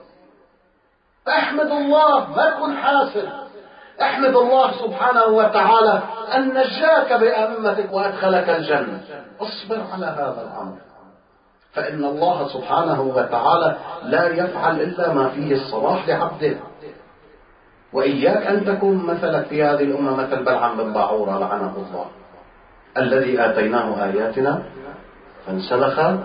احمد الله، ما تكون حاسد. احمد الله سبحانه وتعالى أن نجاك بأمتك وأدخلك الجنة. اصبر على هذا الأمر، فإن الله سبحانه وتعالى لا يفعل إلا ما فيه الصلاح لعبده. وإياك أن تكون مثلك في هذه الأمة مثل بلعام بن باعورة لعنه الله، الذي آتيناه آياتنا فانسلخ عنها.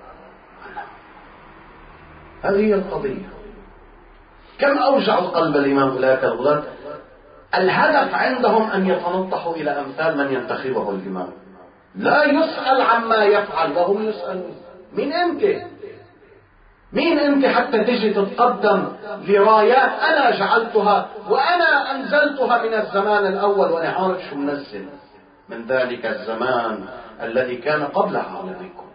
هذه هي القضية. كم أوجع القلب الإمام أولئك الغلاة. الهدف عندهم أن يتنطحوا إلى أمثال من ينتخبه الإمام. لا يسأل عما يفعل وهم يسألون. مين أنت؟ مين أنت حتى تجي تتقدم لرايات أنا جعلتها وأنا أنزلتها من الزمان الأول وأنا عارف شو منزل من ذلك الزمان الذي كان قبل عالمكم.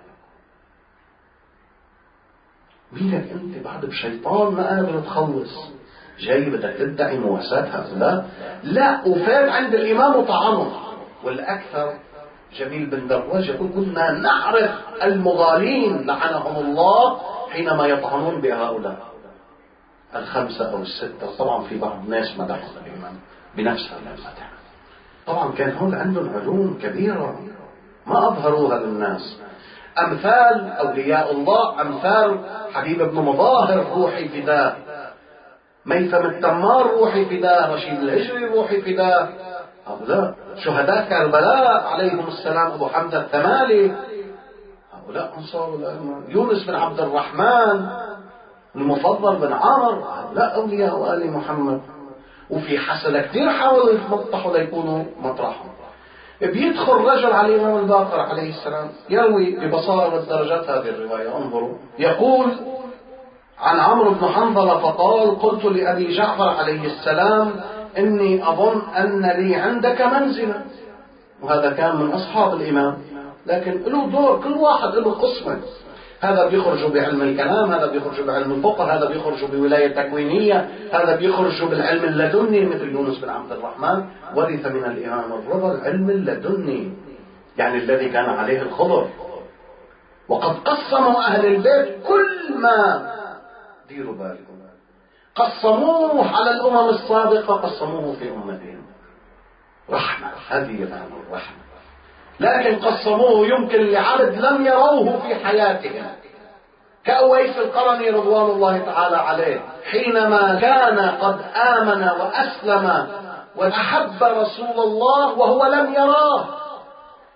مينك أنت بعد بشيطان ما قادر تخلص، جاي بدك تدعي مواساة هؤلاء؟ لا. وفات عند الإمام وطعنه. والأكثر جميل بن درويش يقول كنا نعرف المغالين لعنهم الله حينما يطعنون بهؤلاء الخمسة أو الستة. طبعا في بعض الناس مدحوا الإمام بنفس هذا المدح. طبعا كان هون عندهم علوم كبيرة ما أظهروها للناس. أمثال أولياء الله، أمثال حبيب بن مظاهر روحي فداه، ميثم التمار روحي فداه، رشيد العجلي روحي فداه. هؤلاء شهداء كربلاء عليهم السلام، أبو حمزة الثمالي، هؤلاء أنصار الأئمة. يونس بن عبد الرحمن، المفضل بن عمر، هؤلاء أولياء آل محمد. وفي حسنة كثير حاولوا يتمطحوا ليكونوا مطرحهم. بيدخل رجل على الإمام الباقر عليه السلام يروي ببصائر الدرجات هذه الرواية. انظروا، يقول عن عمرو بن حنظلة فقال قلت لأبي جعفر عليه السلام إني أظن أن لي عندك منزلا. وهذا كان من أصحاب الإمام، لكن له دور، كل واحد له قسمه. هذا بيخرج بعلم الكلام، هذا بيخرج بعلم الفقه، هذا بيخرج بولاية تكوينية، هذا بيخرج بالعلم اللدني مثل يونس بن عبد الرحمن ورث من الإمام الرضا العلم اللدني، يعني الذي كان عليه الخضر. وقد قسموا أهل البيت كل ما، ديروا بالكم، قسموه على الأمم السابقة، قسموه في أمتهم. رحمة، هذه الآن الرحمة. لكن قسموه يمكن لعبد لم يروه في حياتهم، كأويس القرني رضوان الله تعالى عليه، حينما كان قد آمن وأسلم وأحب رسول الله وهو لم يراه،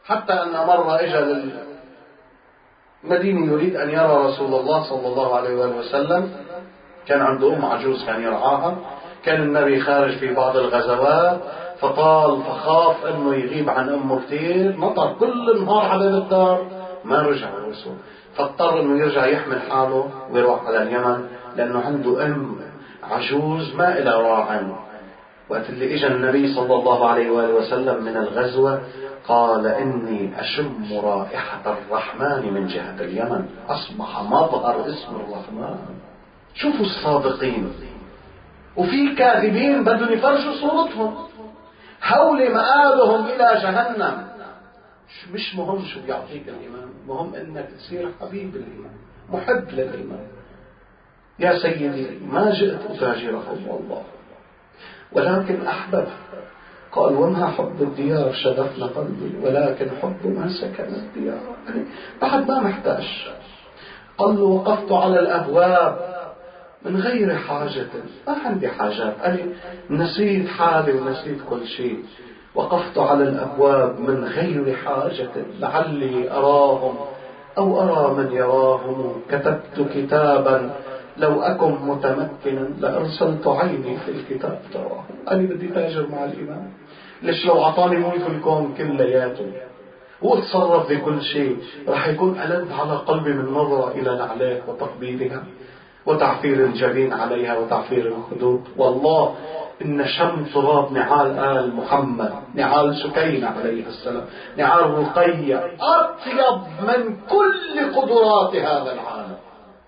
حتى أن مرة إجا للمدينة يريد أن يرى رسول الله صلى الله عليه وآله وسلم، كان عنده أم عجوز كان يرعاها، كان النبي خارج في بعض الغزوات فطال فخاف أنه يغيب عن أمه كثير، مطر كل النهار على الدار ما رجع الرسول، فاضطر أنه يرجع يحمل حاله ويروح على اليمن لأنه عنده أم عجوز ما إلى راع. وقت اللي إجا النبي صلى الله عليه وآله وسلم من الغزوة قال إني أشم رائحة الرحمن من جهة اليمن، أصبح مظهر اسم الرحمن. شوفوا الصادقين، وفي كاذبين بدهم يفرشوا صورتهم، هول مآبهم إلى جهنم. مش مهم شو بيعطيك الإمام، مهم إنك تصير حبيب الإمام، محب للإمام. يا سيدي ما جئت أتاجره والله ولكن أحببت. قال وما حب الديار شغفنا قلبي ولكن حب ما سكن الديار. يعني بعد ما محتاج. قال له وقفت على الأبواب من غير حاجة، ما عندي حاجات، أنا نسيت حالي ونسيت كل شيء. وقفت على الأبواب من غير حاجة لعلي أراهم أو أرى من يراهم. كتبت كتابا لو أكن متمكنا لأرسلت عيني في الكتاب تراهم. أنا بدي تاجر مع الإمام، ليش لو أعطاني ملك الكون كلياته واتصرف بكل شيء راح يكون ألد على قلبي من نظرة إلى نعلاه وتقبيلها وتعفير الجبين عليها وتعفير الخدود. والله إن شم تراب نعال آل محمد، نعال سكينة عليه السلام، نعال رقية أطيب من كل قدرات هذا العالم.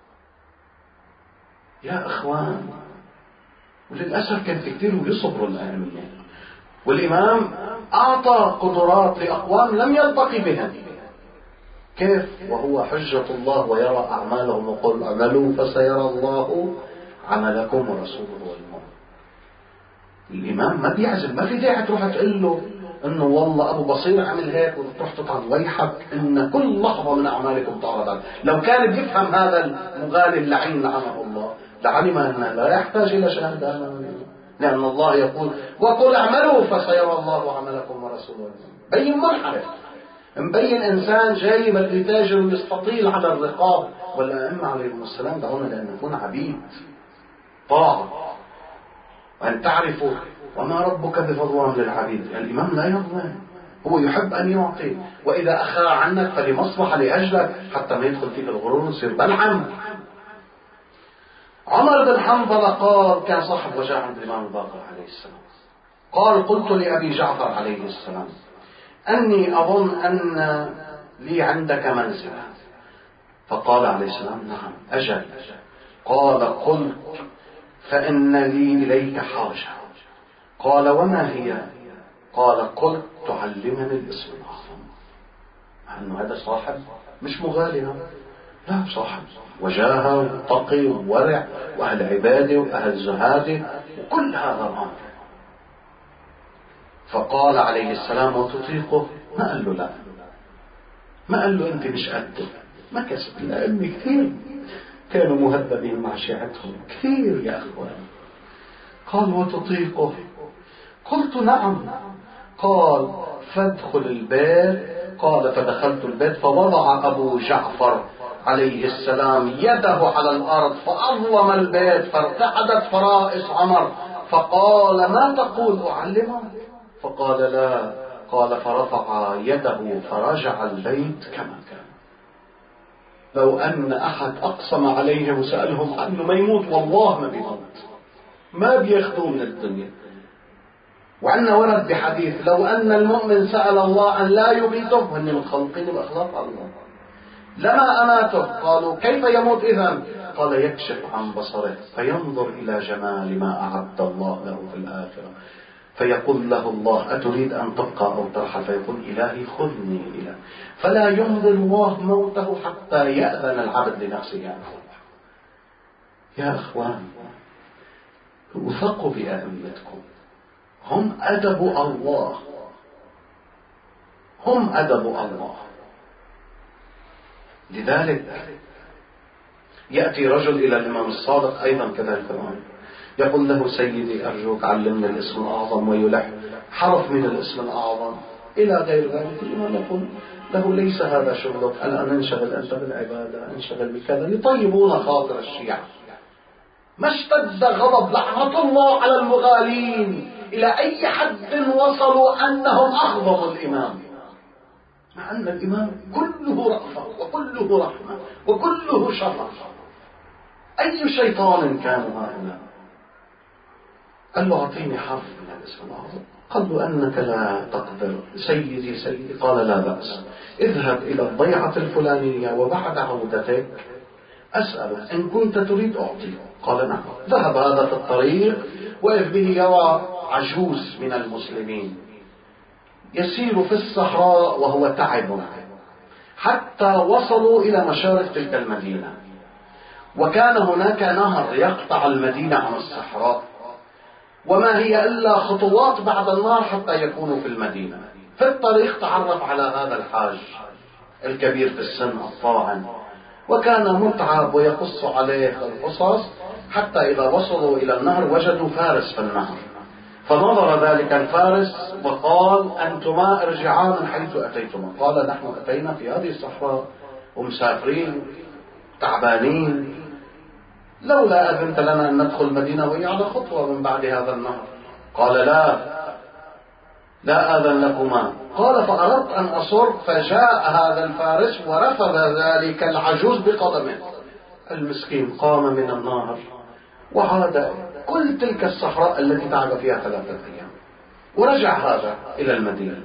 يا أخوان، وللأسف كان في كثير يصبروا الآن، والإمام أعطى قدرات لأقوام لم يلتقي بها. كيف وهو حجة الله ويرى أعمالهم وقل اعملوا فسيرى الله عملكم ورسوله والمؤمنون. الإمام ما بيعزل، ما في داعي تروح تقول له إنه والله أبو بصير عمل هيك وتروح تطعن ويحك إن كل لحظة من أعمالكم تعرض عليه. لو كان بيفهم هذا المغالي اللعين لعنه الله لعلم أن لا يحتاج إلى شهادة، لأن الله يقول وقل اعملوا فسيرى الله عملكم ورسوله والمؤمنون. بين منحرف، مبين إنسان جاي بده يتاجر ويستطيل على الرقاب. والأئمة عليهم السلام دعونا لأن نكون عبيد طاعة، وأن تعرفوا وما ربك بظلام للعبيد. الإمام لا يظلم، هو يحب أن يعطي، وإذا أخى عنك فلمصلحة لأجلك حتى ما يدخل فيك الغرور ويصير بلعم. عمر بن حنظلة قال كان صاحب وجاء عند الإمام الباقر عليه السلام، قال قلت لأبي جعفر عليه السلام أني أظن أن لي عندك منزلة. فقال عليه السلام نعم أجل. قال قلت فإن لي إليك حاجة. قال وما هي؟ قال قلت تعلمني الاسم الأعظم. مع أنه هذا صاحب مش مغالي، لا صاحب وجاهه وتقي وورع وأهل عباده وأهل زهاده وكل هذا الأمر. فقال عليه السلام وتطيقه؟ ما قال له لا، ما قال له أنت مش قده، ما كسب. لأني كثير كانوا مهذبين مع شيعتهم كثير يا أخوان. قال وتطيقه؟ قلت نعم. قال فادخل البيت. قال فدخلت البيت فوضع أبو جعفر عليه السلام يده على الأرض فأظلم البيت فارتعدت فرائص عمر. فقال ما تقول أعلمه؟ فقال لا. قال فرفع يده فرجع البيت كما كان. لو أن أحد أقسم عليه وسألهم عنه ما يموت، والله ما بيموت، ما بياخذوه من الدنيا. وعندنا ورد بحديث لو أن المؤمن سأل الله أن لا يميته، هن متخلقين بأخلاق الله، لما أماته. قالوا كيف يموت إذن؟ قال يكشف عن بصره فينظر إلى جمال ما أعد الله له في الآخرة، فيقول له الله أتريد أن تبقى أو ترحل؟ فيقول إلهي خذني إلى، فلا يمضي الله موته حتى يأذن العبد لنفسه أن يروح. يا أخوان وثقوا بأئمتكم، هم أدب الله، هم أدب الله. لذلك يأتي رجل إلى الإمام الصادق أيضا كذلك يقول له سيدي أرجوك علمني الاسم الأعظم، ويلح حرف من الاسم الأعظم. إلى غير ذلك. الإمام يقول له ليس هذا شغلك، الآن انشغل أنت بالعبادة، انشغل بكذا، يطيبون خاطر الشيعة. ما اشتد غضب لعنة الله على المغالين إلى أي حد وصلوا أنهم أغضبوا الإمام، مع أن الإمام كله رأفة وكله رحمة وكله شرف. أي شيطان كانوا هؤلاء. قال له أعطيني حرف من الاسم الأعظم. قال له أنك لا تقدر. سيدي سيدي. قال لا بأس، اذهب إلى الضيعة الفلانية وبعد عودتك أسأله إن كنت تريد أعطيه. قال نعم. ذهب هذا في الطريق وإذ به يرى عجوز من المسلمين يسير في الصحراء وهو تعب، حتى وصلوا إلى مشارف تلك المدينة، وكان هناك نهر يقطع المدينة عن الصحراء، وما هي إلا خطوات بعد النهر حتى يكونوا في المدينة. في الطريق تعرف على هذا الحاج الكبير في السن الطاعن، وكان متعب ويقص عليه القصص، حتى إذا وصلوا إلى النهر وجدوا فارس في النهر، فنظر ذلك الفارس وقال أنتما ارجعا من حيث أتيتما. قال نحن أتينا في هذه الصحراء ومسافرين تعبانين، لولا أذنت لنا أن ندخل المدينة وهي على خطوة من بعد هذا النهر. قال لا لا آذن لكما. قال فأردت أن أصر، فجاء هذا الفارس ورفض ذلك العجوز بقدمه. المسكين قام من النهر وعاد كل تلك الصحراء التي تعب فيها ثلاثة أيام، ورجع هذا إلى المدينة.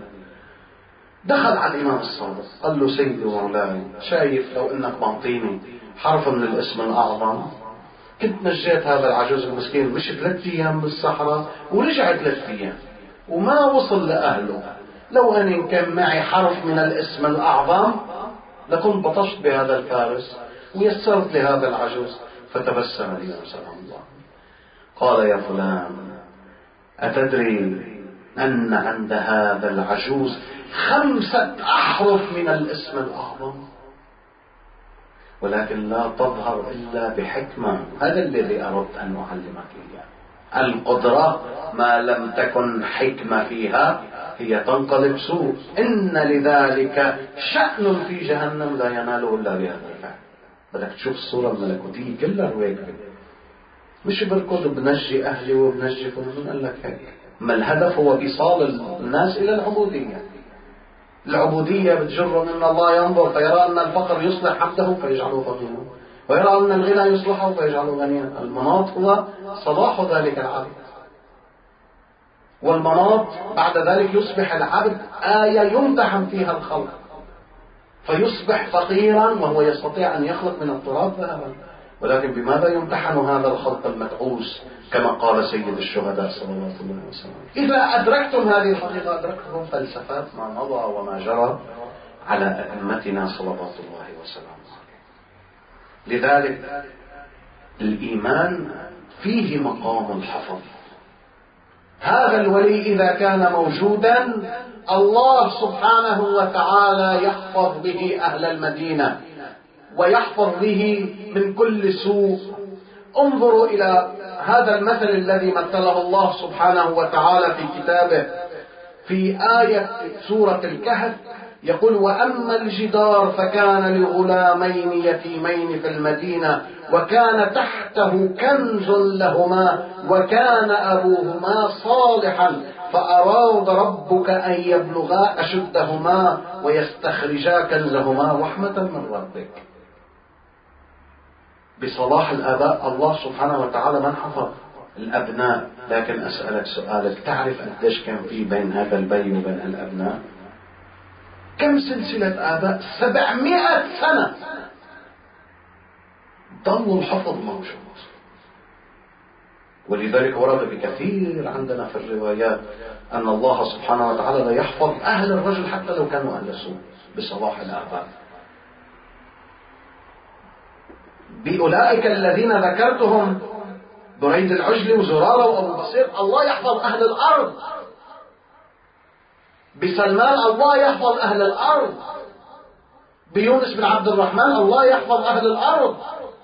دخل على الإمام الصادق قال له سيدي ومولاي، شايف لو إنك معطيني حرف من الاسم الأعظم كنت نجيت هذا العجوز المسكين. مش ثلاث أيام بالصحراء ورجع ثلاث أيام وما وصل لأهله. لو أن كان معي حرف من الاسم الأعظم لكنت بطشت بهذا الفارس ويسرت لهذا العجوز. فتبسم الإمام سلام الله. قال يا فلان، أتدري أن عند هذا العجوز خمسة أحرف من الاسم الأعظم، ولكن لا تظهر إلا بحكمة. هذا الذي أردت أن أعلمك إياه. القدرة ما لم تكن حكمة فيها هي تنقلب سوء. إن لذلك شأن في جهنم لا يناله إلا بهذا الفعل. بدك تشوف الصورة الملكوتية كلها رواية، مش بركض بنجي أهلي وبنجي فلان. قال لك هيك، ما الهدف هو إيصال الناس إلى العبودية. العبودية بتجرهم إن الله ينظر فيرى أن الفقر يصلح عبده فيجعله فقيرا، ويرى أن الغنى يصلحه فيجعله غنيا. المناط هو صلاح ذلك العبد، والمناط بعد ذلك يصبح العبد آية يمتحن فيها الخلق، فيصبح فقيرا وهو يستطيع أن يخلق من التراب ذهبا. ولكن بماذا يمتحن هذا الخلق المدعوس؟ كما قال سيد الشهداء صلى الله عليه وسلم: إذا أدركتم هذه الحقيقة أدركتم فلسفات ما مضى وما جرى على أئمتنا صلوات الله وسلامه. لذلك الإيمان فيه مقام الحفظ. هذا الولي إذا كان موجودا الله سبحانه وتعالى يحفظ به أهل المدينة ويحفظ به من كل سوء. انظروا إلى هذا المثل الذي مثله الله سبحانه وتعالى في كتابه في آية سورة الكهف، يقول: وأما الجدار فكان لغلامين يتيمين في المدينة وكان تحته كنز لهما وكان أبوهما صالحا فأراد ربك أن يبلغا أشدهما ويستخرجا كنزهما رحمة من ربك. بصلاح الآباء الله سبحانه وتعالى من حفظ الأبناء. لكن أسألك سؤالك، تعرف قديش كان في بين هذا البين وبين الأبناء؟ كم سلسلة آباء؟ سبعمائة سنة ضل الحفظ موجود. ولذلك ورد بكثير عندنا في الروايات أن الله سبحانه وتعالى لا يحفظ أهل الرجل حتى لو كانوا أهل سوء بصلاح الآباء. بأولئك الذين ذكرتهم بريد العجل وزرارة وأبو بصير الله يحفظ أهل الأرض. بسلمان الله يحفظ أهل الأرض. بيونس بن عبد الرحمن الله يحفظ أهل الأرض.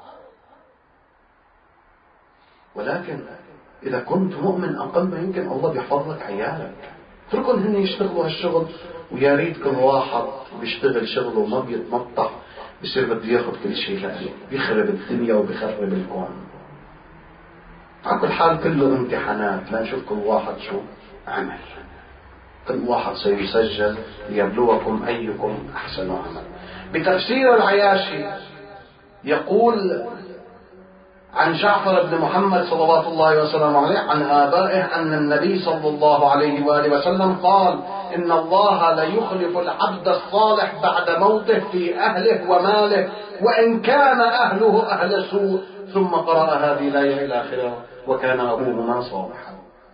ولكن إذا كنت مؤمن أقل ما يمكن الله بيحفظ لك عيالك. اتركهم هن يشتغلوا هالشغل ويا ريت كل واحد بيشتغل شغله وما بيتمطح بصير بده ياخذ كل شيء لأله، بيخرب الدنيا وبيخرب الكون. على كل حال كله امتحانات، لنشوف كل واحد شو عمل. كل واحد سيسجل ليبلوكم أيكم أحسن عمل. بتفسير العياشي يقول عن جعفر بن محمد صلوات الله وسلامه عليه عن آبائه أن النبي صلى الله عليه وآله وسلم قال: إن الله لا يخلف العبد الصالح بعد موته في أهله وماله وإن كان أهله أهل سوء. ثم قرأ هذه الآية إلى آخرها: وكان أبوهما صالحا.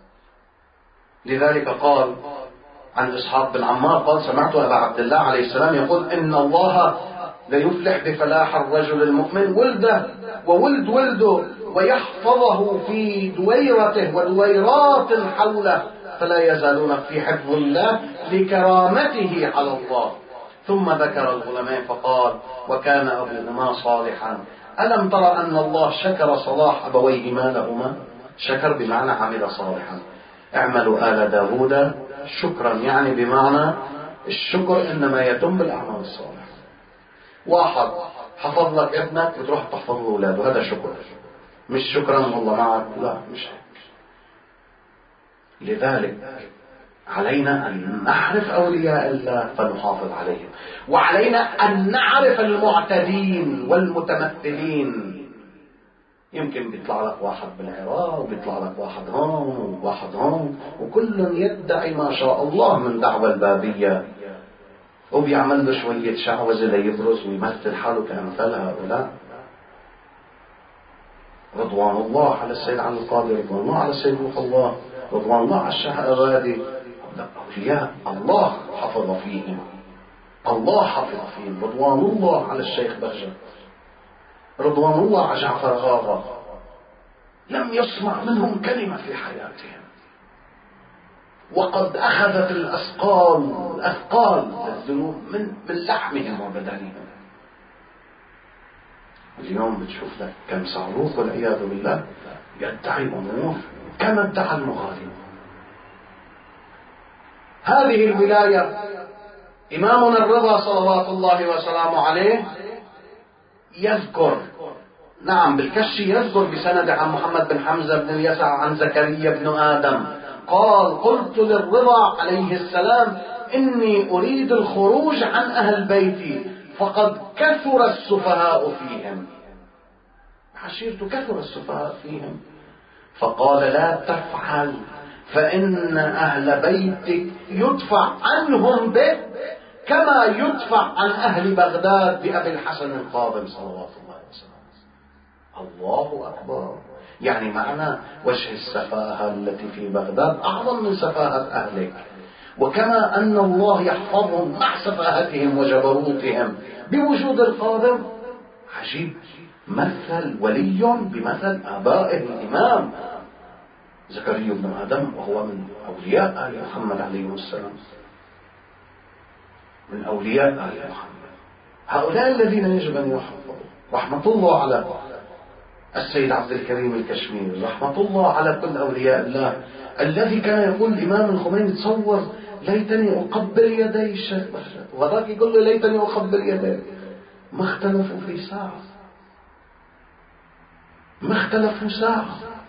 لذلك قال عن إسحاق بن عمار قال: سمعت أبا عبد الله عليه السلام يقول: إن الله ليفلح بفلاح الرجل المؤمن ولده وولد ولده ويحفظه في دويرته ودويرات حوله فلا يزالون في حفظ الله لكرامته على الله. ثم ذكر الغلامين فقال: وكان أبوهما صالحا. ألم ترى أن الله شكر صلاح أبويهما لهما؟ شكر بمعنى عمل صالحا. اعملوا آل داود شكرا، يعني بمعنى الشكر إنما يتم بالأعمال الصالحة. واحد حفظ لك ابنك بتروح تحفظ له أولاده، هذا شكر. مش شكرا والله معك، لا مش هيك. لذلك علينا أن نعرف أولياء الله فنحافظ عليهم، وعلينا أن نعرف المعتدين والمتمثلين. يمكن بيطلع لك واحد بالعراق وبيطلع لك واحد هون وواحد هون وكل يدعي ما شاء الله من دعوة البابية وبيعمل له شوية شعوذة ليبرز ويمثل حاله كأمثال هؤلاء. رضوان الله على السيد علي القادر، رضوان الله على السيد روح الله، رضوان الله على الشيخ الغادي. أولياء الله حفظ فيهم، الله حفظ فيهم. رضوان الله على الشيخ بهجت، رضوان الله على جعفر غاغا، لم يسمع منهم كلمة في حياتهم، وقد أخذت الأثقال الأثقال الذنوب من من لحمهم وبدنهم. اليوم بتشوف لك كم صاروخ والعياذ بالله يدعي أمور كما ادعى المغالي. هذه الولاية إمامنا الرضا صلوات الله وسلامه عليه يذكر، نعم بالكشي يذكر بسند عن محمد بن حمزة بن اليسع عن زكريا بن آدم قال: قلت للرضا عليه السلام: إني أريد الخروج عن أهل بيتي فقد كثر السفهاء فيهم. عشيرته كثر السفهاء فيهم. فقال: لا تفعل، فإن أهل بيتك يدفع عنهم بك كما يدفع عن أهل بغداد بأبي الحسن القاضم صلوات الله وسلامه. الله أكبر. يعني معنى وجه السفاهة التي في بغداد أعظم من سفاهة أهلك، وكما أن الله يحفظهم مع سفاهتهم وجبروتهم بوجود القاضم. عجيب، مثل ولي بمثل آبائه الإمام زكريا بن آدم، وهو من أولياء آل محمد عليه السلام، من أولياء آل محمد. هؤلاء الذين يجب أن يحفظوا. رحمة الله على السيد عبد الكريم الكشميري، رحمة الله على كل أولياء الله. الذي كان يقول الإمام الخميني: تصور ليتني أقبل يدي الشيخ بهجت، وذاك يقول له ليتني أقبل يديه. ما اختلفوا في ساعة، ما اختلفوا ساعة.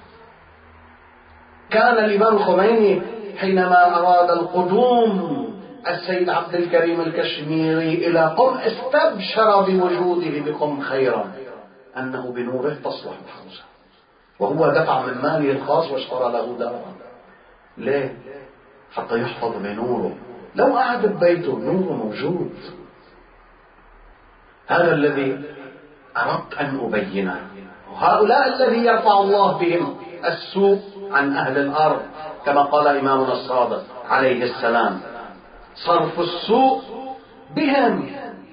كان الإمام الخميني حينما أراد القدوم السيد عبد الكريم الكشميري إلى قم استبشر بوجوده بقم خيرا، أنه بنوره تصلح الحوزة، وهو دفع من ماله الخاص واشترى له دارا. ليه؟ حتى يحفظ بنوره. لو قعد ببيته نوره موجود. هذا الذي أردت أن أبينه. وهؤلاء الذي يرفع الله بهم السوء عن أهل الأرض، كما قال إمامنا الصادق عليه السلام: صرف السوء بهم،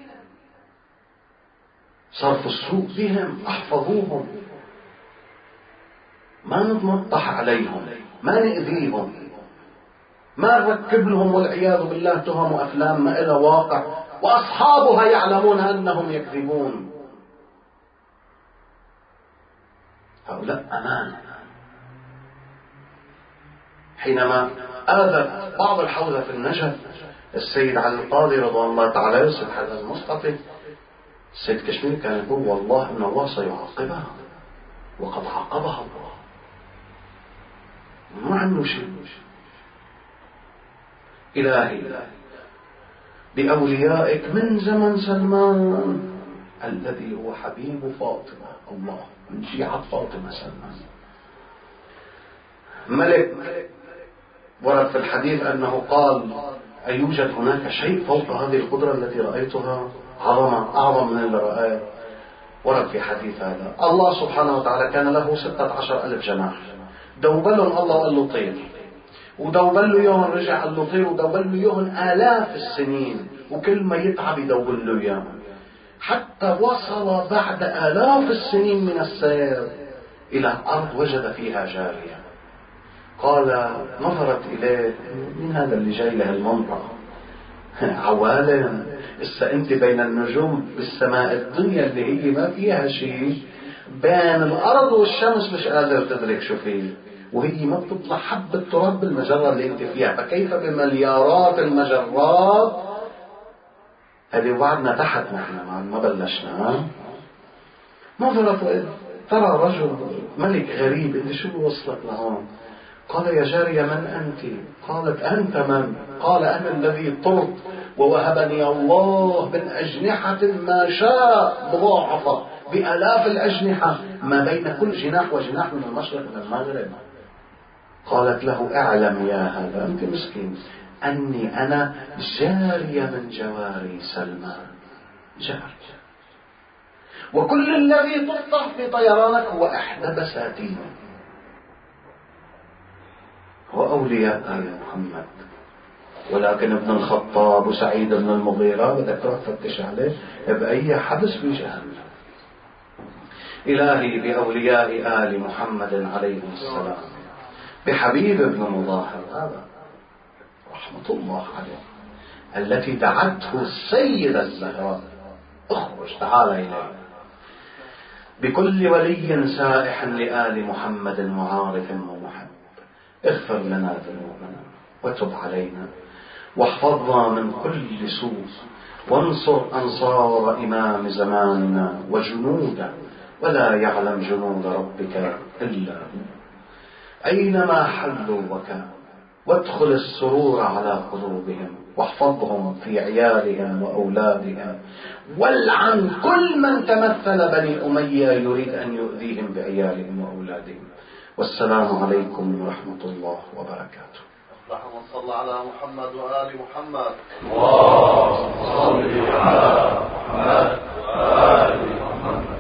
صرف السوء بهم، احفظوهم، ما نتمطح عليهم، ما نأذيهم، ما نركب لهم والعياذ بالله تهم وأفلام ما إلى واقع وأصحابها يعلمون أنهم يكذبون. هؤلاء أمان. حينما آذت بعض الحوزة في النجف السيد علي القاضي رضوان الله تعالى يوسف هذا المسقطي، السيد كشمير كان يقول والله ان الله سيعاقبها وقد عاقبها الله، ما عنه شيء. إلهي بأوليائك من زمن سلمان الذي هو حبيب فاطمة، الله من شيعة فاطمة سلمان ملك، ورد في الحديث أنه قال أيوجد هناك شيء فوق هذه القدرة التي رأيتها؟ عظمة أعظم من اللي رأيت. ورد في حديث هذا الله سبحانه وتعالى كان له ستة عشر ألف جناح، دوبلهم الله وقال له طير، ودوبل له يوهن رجع قال له طير، ودوبل له يوهن آلاف السنين، وكل ما يتعب يدوبل له يوهن، حتى وصل بعد آلاف السنين من السير إلى أرض وجد فيها جارية. قال نظرت إليه من هذا اللي جاي له المنطقة؟ عوالم، إسا أنت بين النجوم بالسماء الدنيا اللي هي ما فيها شيء، بين الأرض والشمس مش قادر تدرك شو فيه، وهي ما بتطلع حبة تراب بالمجرة اللي أنت فيها، فكيف بمليارات المجرات؟ هذه وعدنا تحت نحن ما بلشنا. نظرت ترى رجل ملك غريب، انت شو وصلت لهون؟ قال يا جارية من أنت؟ قالت أنت من؟ قال أنا الذي طرت ووهبني الله من أجنحة ما شاء مضاعفة بآلاف الأجنحة ما بين كل جناح وجناح من المشرق إلى المغرب. قالت له اعلم يا هذا أنت مسكين أني أنا جارية من جواري سلمان، جارية، وكل الذي تقطع في طيرانك هو إحدى بساتينه. وأولياء آل محمد، ولكن ابن الخطاب وسعيد بن المغيرة بدك تروح تفتش عليه بأي حبس بجهنم. إلهي بأولياء آل محمد عليهم السلام، بحبيب بن مظاهر هذا رحمة الله عليه التي دعته السيدة الزهراء اخرج تعال إليه، بكل ولي سائح لآل محمد وعارف ومحب، اغفر لنا ذنوبنا وتب علينا واحفظنا من كل سوء، وانصر أنصار إمام زماننا وجنوده، ولا يعلم جنود ربك إلا هو، أينما حلوا وكانوا، وادخل السرور على قلوبهم، واحفظهم في عيالهم وأولادهم، والعن كل من تمثل بني أمية يريد أن يؤذيهم بعيالهم وأولادهم. والسلام عليكم ورحمة الله وبركاته. اللهم صل على محمد وآل محمد. اللهم صل على محمد وآل محمد.